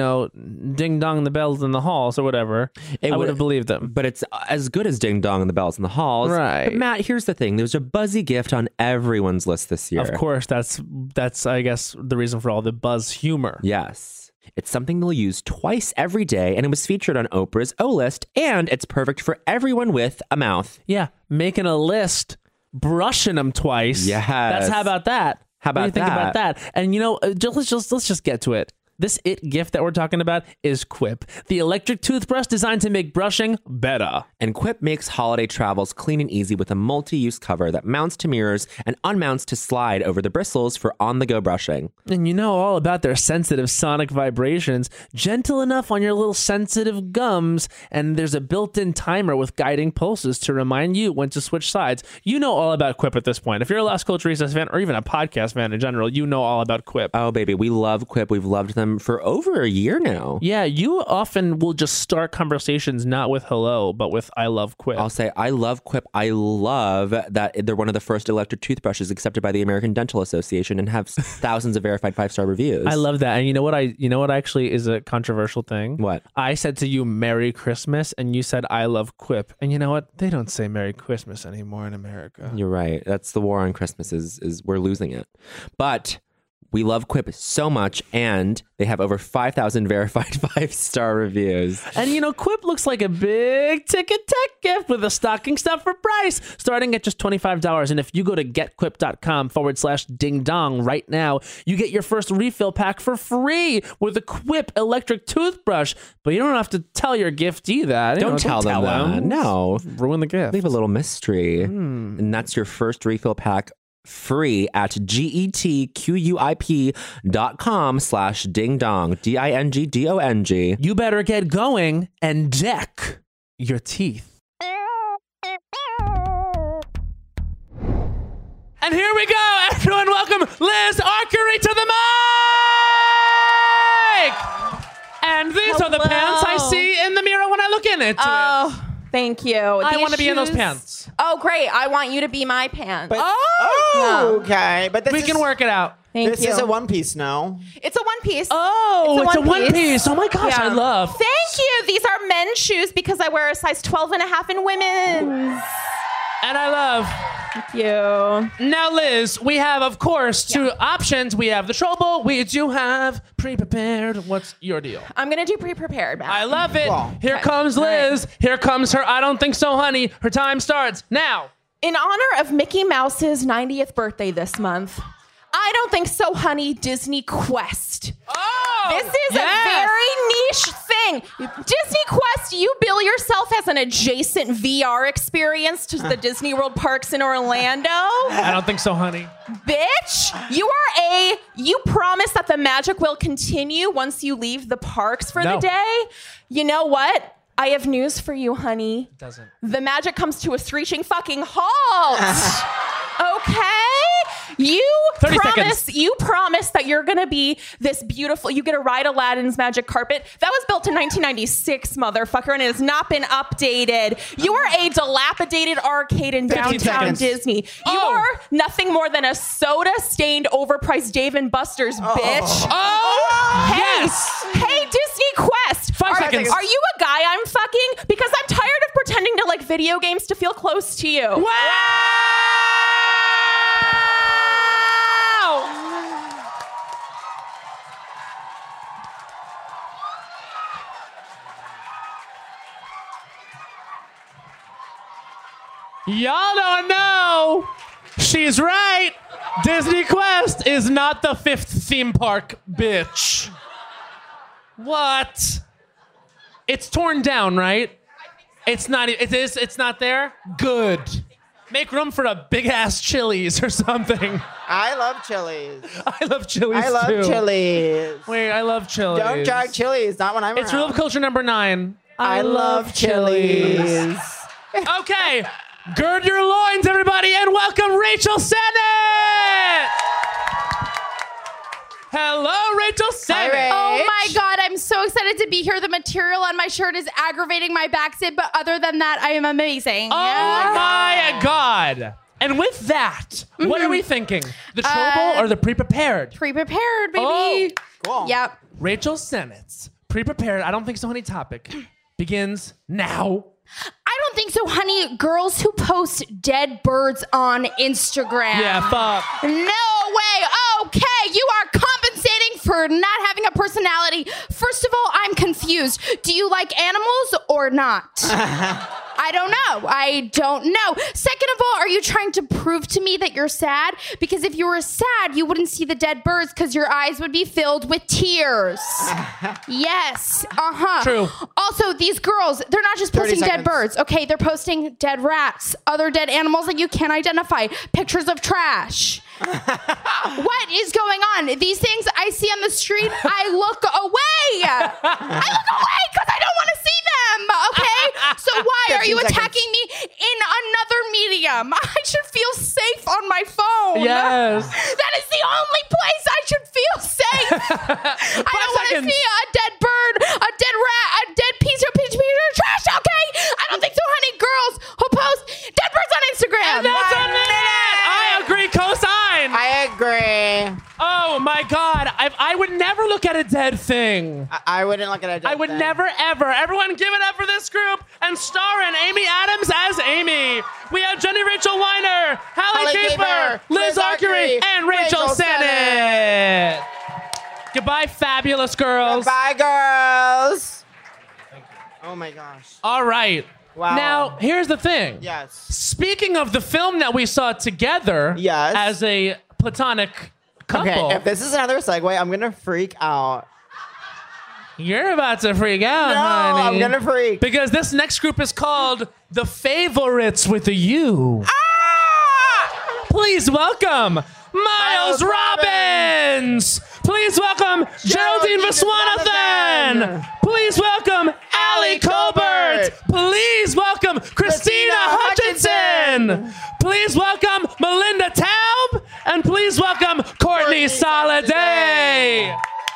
Ding Dong the Bells in the Halls or whatever, I would have believed them. But it's as good as Ding Dong and the Bells in the Halls. Right. But Matt, here's the thing. There's a buzzy gift on everyone's list this year. Of course, that's I guess, the reason for all the buzz humor. Yes. It's something they'll use twice every day, and it was featured on Oprah's O-List, and it's perfect for everyone with a mouth. Yeah, making a list, brushing them twice. Yes. How about that? How about what do you think about that? And let's just get to it. This gift that we're talking about is Quip, the electric toothbrush designed to make brushing better. And Quip makes holiday travels clean and easy with a multi-use cover that mounts to mirrors and unmounts to slide over the bristles for on-the-go brushing. And you know all about their sensitive sonic vibrations, gentle enough on your little sensitive gums, and there's a built-in timer with guiding pulses to remind you when to switch sides. You know all about Quip at this point. If you're a Las Culturistas fan or even a podcast fan in general, you know all about Quip. Oh, baby, we love Quip. We've loved them for over a year now. Yeah, you often will just start conversations not with hello, but with I love Quip. I'll say I love Quip. I love that they're one of the first electric toothbrushes accepted by the American Dental Association and have thousands of verified 5-star reviews. I love that. And you know what actually is a controversial thing? What? I said to you Merry Christmas and you said I love Quip. And you know what? They don't say Merry Christmas anymore in America. You're right. That's the war on Christmas is we're losing it. But we love Quip so much, and they have over 5,000 verified 5-star reviews. And Quip looks like a big ticket tech gift with a stocking stuffer price, starting at just $25. And if you go to getquip.com/ding dong right now, you get your first refill pack for free with a Quip electric toothbrush. But you don't have to tell your giftee that. Don't tell them that. No. Ruin the gift. Leave a little mystery. And that's your first refill pack free at getquip.com/ding dong, DINGDONG. You better get going and deck your teeth. And here we go, everyone. Welcome Liz Archery to the mic. And these are the pants I see in the mirror when I look in it. Oh, thank you. I These want to be in those shoes- pants. Oh, great. I want you to be my pants. Okay, but we can work it out. This is a one piece, no? It's a one piece. Oh, it's a one piece. Oh my gosh, I love. Thank you. These are men's shoes because I wear a size 12 and a half in women's. And I love. Thank you. Now, Liz, we have, of course, two options. We have the trouble. We do have pre-prepared. What's your deal? I'm going to do pre-prepared, Matt. I love it. Here comes Liz. Here comes her I don't think so, honey. Her time starts now. In honor of Mickey Mouse's 90th birthday this month, I don't think so, honey, Disney Quest. Oh, this is a very niche thing. Disney Quest, you bill yourself as an adjacent VR experience to the Disney World parks in Orlando. I don't think so, honey. Bitch, you promise that the magic will continue once you leave the parks for the day. You know what? I have news for you, honey. It doesn't. The magic comes to a screeching fucking halt. Okay? You promise that you're gonna be this beautiful. You get to ride Aladdin's magic carpet. That was built in 1996, motherfucker, and it has not been updated. You are a dilapidated arcade in 15 downtown seconds. Disney. You are nothing more than a soda-stained, overpriced Dave and Buster's, bitch. Hey, Disney Quest. 5 seconds. Are you a guy I'm fucking? Because I'm tired of pretending to like video games to feel close to you. Wow! Y'all don't know. She's right. Disney Quest is not the 5th theme park, bitch. What? It's torn down, right? It's not. It is. It's not there. Good. Make room for a big ass Chili's or something. I love Chili's. I love Chili's I love too. Chili's. Wait, I love Chili's. Don't drag Chili's. Not when I'm It's around. rule of culture number 9. I love Chili's. Okay, gird your loins, everybody, and welcome Rachel Sennett. Hello, Rachel Sennett. Oh my God, I'm so excited to be here. The material on my shirt is aggravating my backside, but other than that, I am amazing. Oh my God. And with that, what are we thinking? The Trouble or the Pre-Prepared? Pre-prepared, baby. Oh, cool. Yep. Rachel Sennett's Pre-Prepared, I don't think so, honey, topic begins now. I don't think so, honey. Girls who post dead birds on Instagram. Yeah, fuck. No way. Okay, you are compensating for not having a personality. First of all, I'm confused. Do you like animals or not? I don't know. Second of all, are you trying to prove to me that you're sad? Because if you were sad, you wouldn't see the dead birds because your eyes would be filled with tears. Yes. True. Also, these girls, they're not just posting 30 dead seconds. birds. Okay, they're posting dead rats, other dead animals that you can't identify, pictures of trash. What is going on? These things I see on the street, I look away. I look away because I don't want to see them. Okay? So why are you 15 attacking me in another medium? I should feel safe on my phone. Yes. That is the only place I should feel safe. I don't want to see a dead bird, a dead rat, a dead piece of trash, okay? I don't think so, honey. Girls who post dead birds on Instagram. And that's a minute. I agree, cosign. I agree. Oh my God. I would never look at a dead thing. I wouldn't look at a dead I would thing. never, ever. Everyone give it up for this group and starring Amy Adams as Amy. We have Jenny Rachel Weiner, Hallie Kiefer, Liz Archery, and Rachel Sennett. Goodbye, fabulous girls. Bye, girls. Oh my gosh. All right. Wow. Now, here's the thing. Yes. Speaking of the film that we saw together as a platonic couple. Okay, if this is another segue, I'm gonna freak out. You're about to freak out, No, honey. I'm gonna freak. Because this next group is called The Favorites with a U. Please welcome Miles Robbins. Please welcome Geraldine Viswanathan. Please welcome Allie Colbert. Please welcome Christina Hutchinson. Please welcome Melinda Taub. And please welcome Courtney Soliday.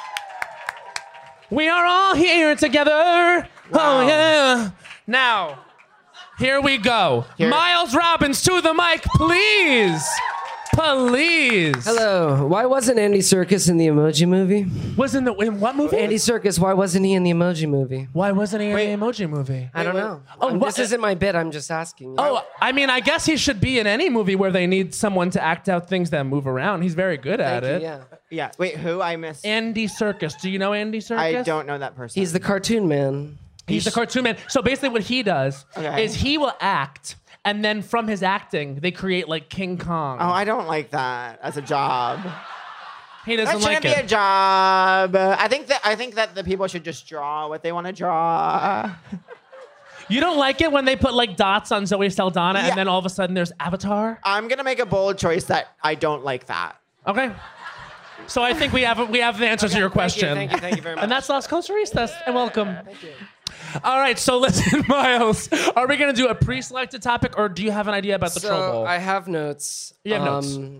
We are all here together. Oh, yeah. Now, here we go. Miles Robbins to the mic, please. Please. Hello. Why wasn't Andy Serkis in the Emoji Movie? In what movie? Andy Serkis. Why wasn't he in the Emoji Movie? Why wasn't he in the Emoji Movie? I don't know. Oh, This isn't my bit. I'm just asking. Oh, I mean, I guess he should be in any movie where they need someone to act out things that move around. He's very good at it. Yeah. Wait, who? I missed. Andy Serkis. Do you know Andy Serkis? I don't know that person. He's the cartoon man. He's the cartoon man. So basically what he does Okay. is he will act, and then from his acting, they create like King Kong. Oh, I don't like that as a job. He doesn't That shouldn't like be it. a job. I think that the people should just draw what they want to draw. You don't like it when they put like dots on Zoe Saldana Yeah. and then all of a sudden there's Avatar? I'm gonna make a bold choice that I don't like that. Okay. So I think we have the answer to your question. Thank you very much. And that's Las Costaristas. And welcome. All right, so listen, Miles. Are we going to do a pre-selected topic, or do you have an idea about the trouble? I have notes. You have notes.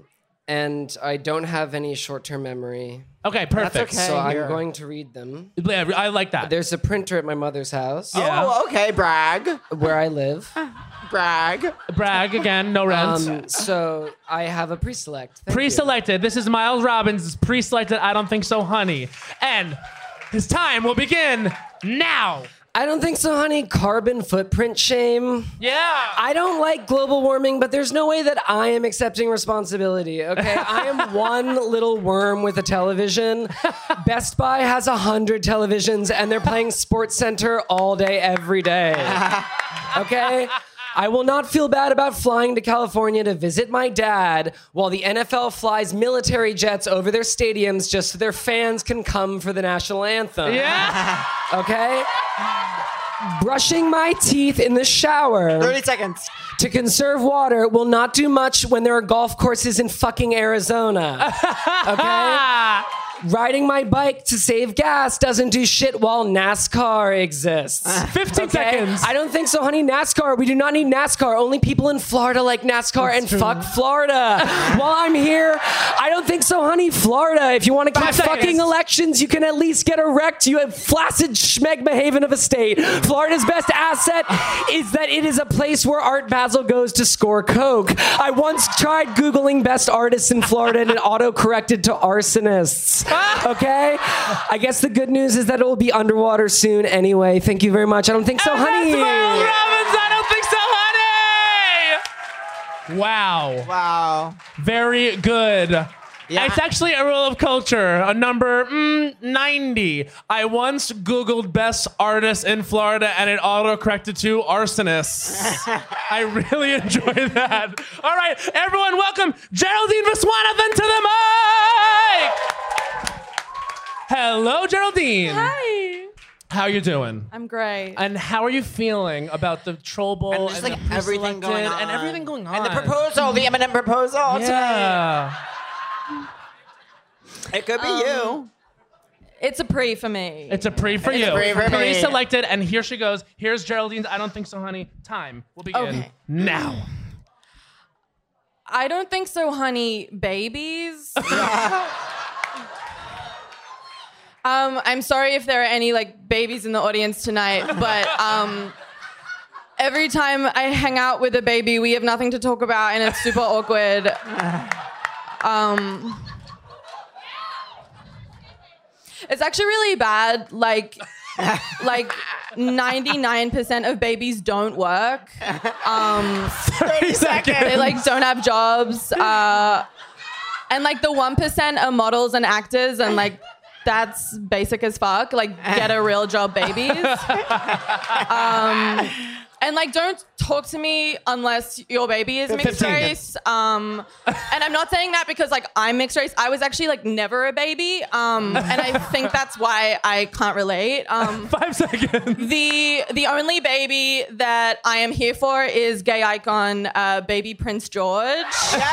and I don't have any short-term memory. Okay, perfect. So I'm going to read them. Yeah, I like that. There's a printer at my mother's house. Yeah. Oh, okay, brag. Where I live. Brag. Brag again, no rent. So I have a pre-select. Thank you. Pre-selected. This is Miles Robbins' pre-selected I Don't Think So, Honey. And his time will begin now. I don't think so, honey. Carbon footprint shame. Yeah. I don't like global warming, but there's no way that I am accepting responsibility, okay? I am one little worm with a television. Best Buy has 100 televisions, and they're playing Sports Center all day, every day. Okay? I will not feel bad about flying to California to visit my dad while the NFL flies military jets over their stadiums just so their fans can come for the national anthem. Yeah. Okay? Brushing my teeth in the shower 30 seconds to conserve water will not do much when there are golf courses in fucking Arizona. Okay? Riding my bike to save gas doesn't do shit while NASCAR exists. 15 seconds. I don't think so, honey. NASCAR. We do not need NASCAR. Only people in Florida like NASCAR. That's and true. fuck Florida. While I'm here, I don't think so, honey. Florida. If you want to keep 5 seconds. fucking elections, you can at least get erect. You have flaccid schmegmahaven of a state. Florida's best asset is that it is a place where Art Basel goes to score coke. I once tried Googling best artists in Florida and it auto-corrected to arsonists. Okay? I guess the good news is that it will be underwater soon anyway. Thank you very much. I don't think so, honey. That's Miles Robbins. I don't think so, honey. Wow. Wow. Very good. Yeah. It's actually a rule of culture, a number 90. I once Googled best artists in Florida and it auto-corrected to arsonists. I really enjoy that. All right, everyone, welcome Geraldine Viswanathan to the mic. Hello, Geraldine. Hi. How you doing? I'm great. And how are you feeling about the Troll Bowl And just, like, the everything going pre-selected on. and everything going on? And the proposal, the imminent proposal today. Yeah. It could be you. It's a pre for me. It's a pre for It's you. a pre for me. Pre-selected, and here she goes. Here's Geraldine's I Don't Think So, Honey. Time will begin Okay. now. I don't think so, honey. Babies. I'm sorry if there are any like babies in the audience tonight, but every time I hang out with a baby, we have nothing to talk about, and it's super awkward. It's actually really bad. Like 99% of babies don't work. 30 seconds. They like don't have jobs. And like the 1% are models and actors, and like that's basic as fuck. Like get a real job, babies. And like don't talk to me unless your baby is mixed 15. race. And I'm not saying that because like I'm mixed race. I was actually like never a baby. And I think that's why I can't relate. 5 seconds. The only baby that I am here for is gay icon baby Prince George.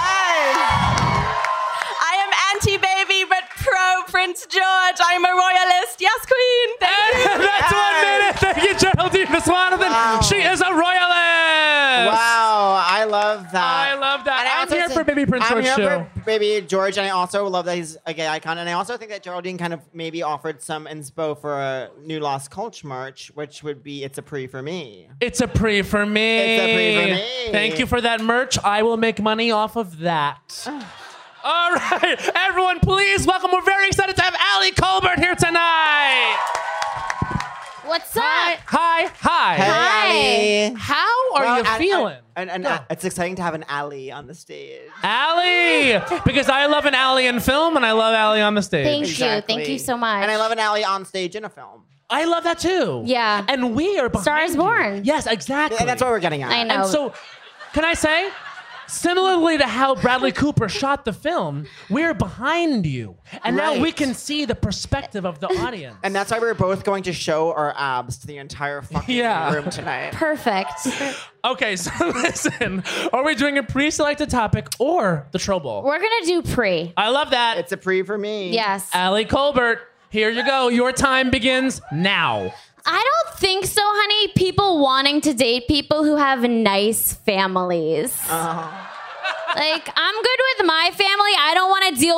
I am anti-baby but pro Prince George. I'm a royalist. Yes, queen. Thank you. That's 1 minute. Thank you, Geraldine Viswanathan. Wow. She is a royalist. Wow, I love that. I love that. And I I'm also here think- for baby Prince I'm George here too. for baby George, and I also love that he's a gay icon. And I also think that Geraldine kind of maybe offered some inspo for a new Lost Culture merch, which would be "It's a Pre for Me." It's a pre for me. It's a pre for me. Thank you for that merch. I will make money off of that. All right, everyone, please welcome. We're very excited to have Ali Colbert here tonight. What's up? Hi. Hey, Ali. How are you feeling? And it's exciting to have an Ali on the stage. Ali, because I love an Ali in film and I love Ali on the stage. Thank you. Thank you so much. And I love an Ali on stage in a film. I love that too. Yeah. And we are behind Star is you. Born. Yes, exactly. And that's what we're getting at. I know. And so, can I say, similarly to how Bradley Cooper shot the film, we're behind you. And now we Right. can see the perspective of the audience. And that's why we're both going to show our abs to the entire fucking room tonight. Perfect. Okay, so listen. Are we doing a pre-selected topic or the Troll Bowl? We're gonna do pre. I love that. It's a pre for me. Yes. Ali Colbert, here you go. Your time begins now. I don't think so, honey. People wanting to date people who have nice families. Like, I'm good with my family.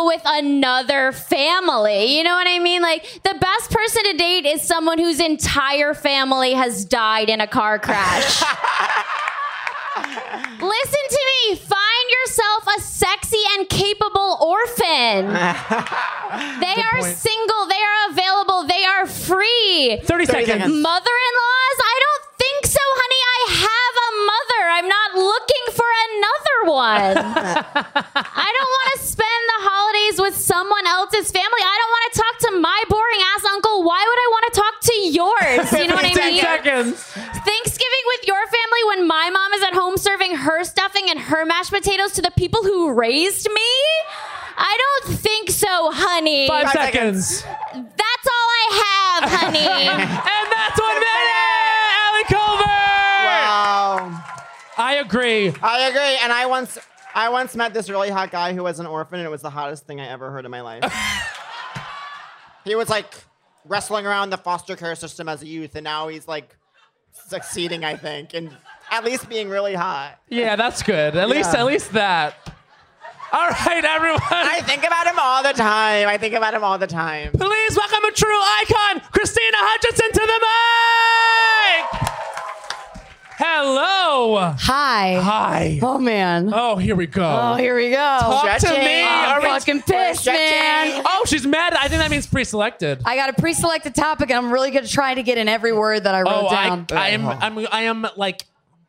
deal with another family. You know what I mean? Like, the best person to date is someone whose entire family has died in a car crash. Listen to me. Find yourself a sexy and capable orphan. They are single. They are available. They are free. 30 seconds. Mother-in-laws? I don't think so, honey. I have a mother. I'm not looking for another one. I don't want to spend the holidays with someone else's family. I don't want to talk to my boring ass uncle. Why would I want to talk to yours? You know what I mean? 10 seconds. Thanksgiving with your family when my mom is at home serving her stuffing and her mashed potatoes to the people who raised me? I don't think so, honey. 5 seconds. That's all I have, honey. And that's 1 minute, Allie Culver. Wow. I agree. And I once met this really hot guy who was an orphan, and it was the hottest thing I ever heard in my life. He was like wrestling around the foster care system as a youth, and now he's like succeeding, I think, and at least being really hot. Yeah, that's good. At least that. All right, everyone. I think about him all the time. Please welcome a true icon, Christina Hutchinson, to the mic. Hello. Hi. Oh, man. Oh, here we go. Oh, here we go. Talk to me. I'm fucking pissed, man. Oh, she's mad. I think that means pre-selected. I got a pre-selected topic, and I'm really going to try to get in every word that I wrote down. I am like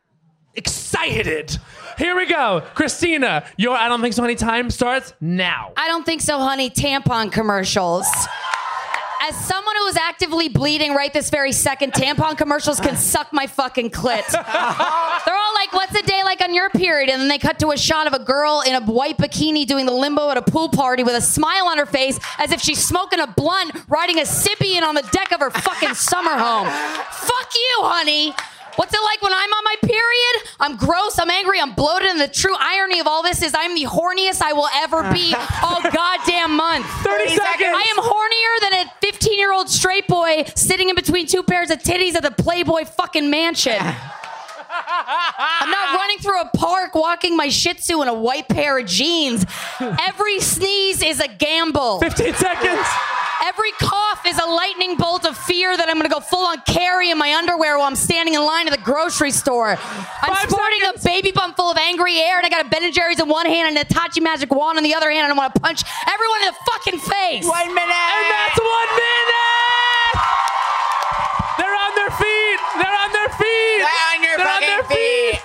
excited. Here we go. Christina, your I don't think so honey time starts now. I don't think so, honey. Tampon commercials. As someone who is actively bleeding right this very second, tampon commercials can suck my fucking clit. They're all like, what's a day like on your period? And then they cut to a shot of a girl in a white bikini doing the limbo at a pool party with a smile on her face as if she's smoking a blunt, riding a Sybian on the deck of her fucking summer home. Fuck you, honey. What's it like when I'm on my period? I'm gross, I'm angry, I'm bloated, and the true irony of all this is I'm the horniest I will ever be all goddamn month. 30 seconds. I am hornier than a 15-year-old straight boy sitting in between two pairs of titties at the Playboy fucking mansion. I'm not running through a park walking my Shih Tzu in a white pair of jeans. Every sneeze is a gamble. 15 seconds. Every cough is a lightning bolt of fear that I'm going to go full on Carrie in my underwear while I'm standing in line at the grocery store. I'm sporting a baby bump full of angry air, and I got a Ben & Jerry's in one hand and a Hitachi magic wand in the other hand, and I want to punch everyone in the fucking face. 1 minute. And that's 1 minute. They're on their feet. They're on their feet. They're on their feet.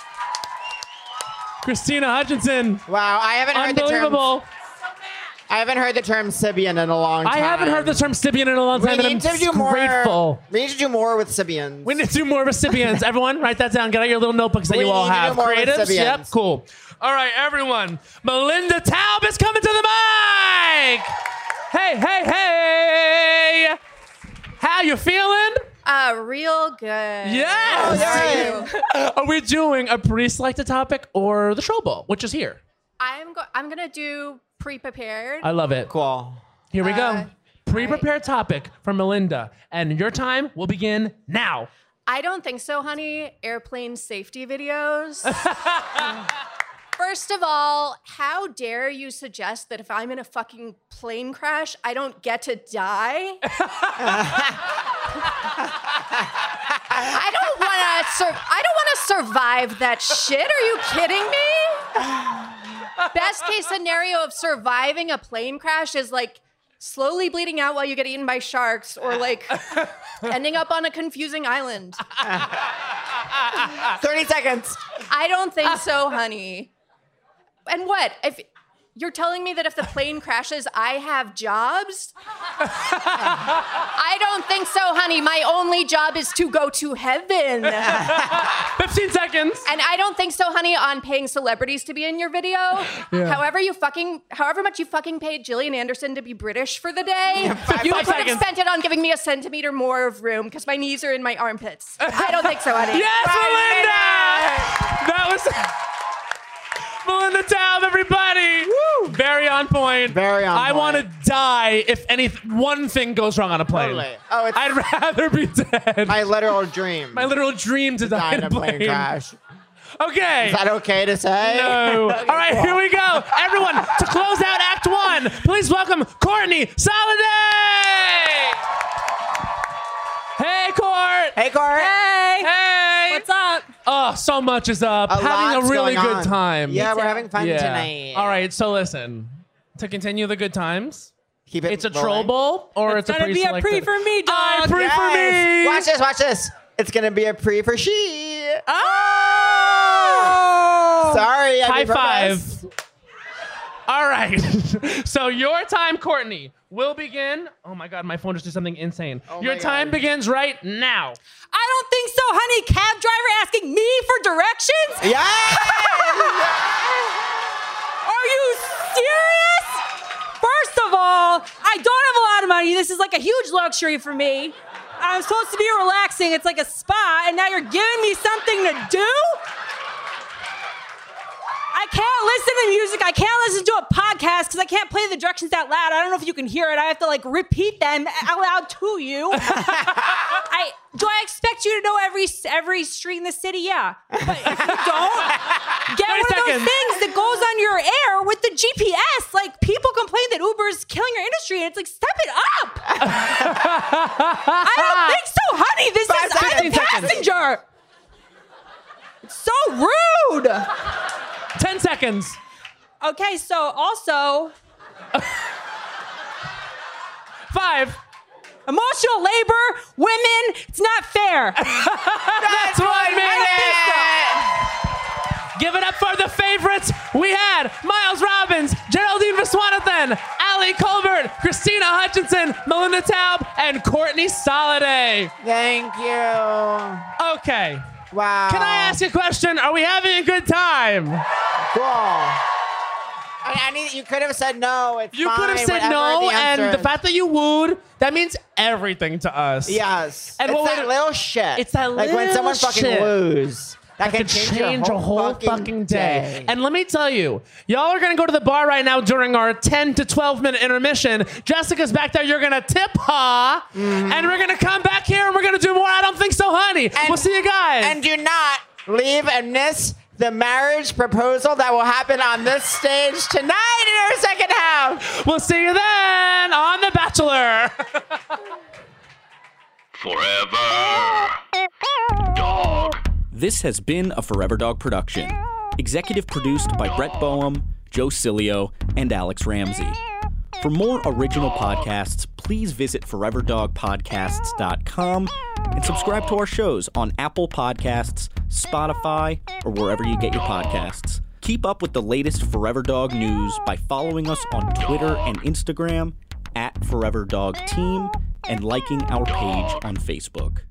Christina Hutchinson. Wow, I haven't heard the term. Unbelievable. I haven't heard the term Sybian in a long time. I haven't heard the term Sybian in a long time, and I'm grateful. We need to do more with Sybians. We need to do more with Sybians. Everyone, write that down. Get out your little notebooks that you all have. Creatives? Yep, cool. All right, everyone. Melinda Taub is coming to the mic. Hey, hey, hey. How you feeling? Real good. Yes. Are we doing a pre-selected topic or the Troll Bowl, which is here? I'm gonna do pre-prepared. I love it. Cool. Here we go. Pre-prepared topic from Melinda, and your time will begin now. I don't think so, honey. Airplane safety videos. First of all, how dare you suggest that if I'm in a fucking plane crash, I don't get to die? I don't want to survive that shit. Are you kidding me? Best case scenario of surviving a plane crash is like slowly bleeding out while you get eaten by sharks, or like ending up on a confusing island. 30 seconds. I don't think so, honey. And what? If you're telling me that if the plane crashes, I have jobs? I don't think so, honey. My only job is to go to heaven. 15 seconds. And I don't think so, honey, on paying celebrities to be in your video. Yeah. However much you fucking paid Gillian Anderson to be British for the day, you could have spent it on giving me a centimeter more of room because my knees are in my armpits. I don't think so, honey. Yes, Melinda! That was Melinda Taub, everybody. Woo. Very on point. Very on point. I want to die if one thing goes wrong on a plane. Totally. Oh, I'd rather be dead. My literal dream. My literal dream to die in a plane crash. Okay. Is that okay to say? No. All right, here we go. Everyone, to close out Act 1 Please welcome Courtney Soliday! Hey, Court! Hey, Court! Hey! What's up? Oh, so much is up. Having a lot's really going good on. time. Yeah, we're having fun tonight. All right, so listen. To continue the good times, keep it it's a rolling. troll bowl or it's a gonna be a pre-selected. pre for me, dog. Pre for me. Watch this. It's gonna be a pre for she. Oh! Sorry. High five. All right. So your time, Courtney, will begin. Oh my God, my phone just did something insane. Your time begins right now. I don't think so, honey. Cab driver asking me for directions? Yeah. Are you serious? First of all, I don't have a lot of money. This is like a huge luxury for me. I'm supposed to be relaxing. It's like a spa, and now you're giving me something to do? I can't listen to music. I can't listen to a podcast because I can't play the directions out loud. I don't know if you can hear it. I have to like repeat them out loud to you. Do I expect you to know every street in the city? Yeah. But if you don't, get one of those things that goes on your air with the GPS. Like people complain that Uber is killing your industry, and it's like, step it up. I don't think so, honey. I'm a passenger. It's so rude. 10 seconds. Okay, so also 5. Emotional labor, women, it's not fair. That's 1 minute. Give it up for the favorites. We had Miles Robbins, Geraldine Viswanathan, Ali Colbert, Christina Hutchinson, Melinda Taub, and Courtney Soliday. Thank you. Okay. Wow. Can I ask you a question? Are we having a good time? Cool. You could have said no. It's You fine, could have said whatever no, the answer and the is. fact that you wooed, that means everything to us. Yes. And it's what that would- little shit. It's that like when someone little fucking shit. woos. That can change a whole fucking day. And let me tell you, y'all are gonna go to the bar right now during our 10 to 12 minute intermission. Jessica's back there. You're gonna tip her, and we're gonna come back here and we're gonna do more. I don't think so, honey. We'll see you guys. And do not leave and miss the marriage proposal that will happen on this stage tonight in our second half. We'll see you then on The Bachelor. Forever Dog. This has been a Forever Dog production. Executive produced by Brett Boehm, Joe Cilio, and Alex Ramsey. For more original podcasts, please visit foreverdogpodcasts.com and subscribe to our shows on Apple Podcasts, Spotify, or wherever you get your podcasts. Keep up with the latest Forever Dog news by following us on Twitter and Instagram @ForeverDogTeam and liking our page on Facebook.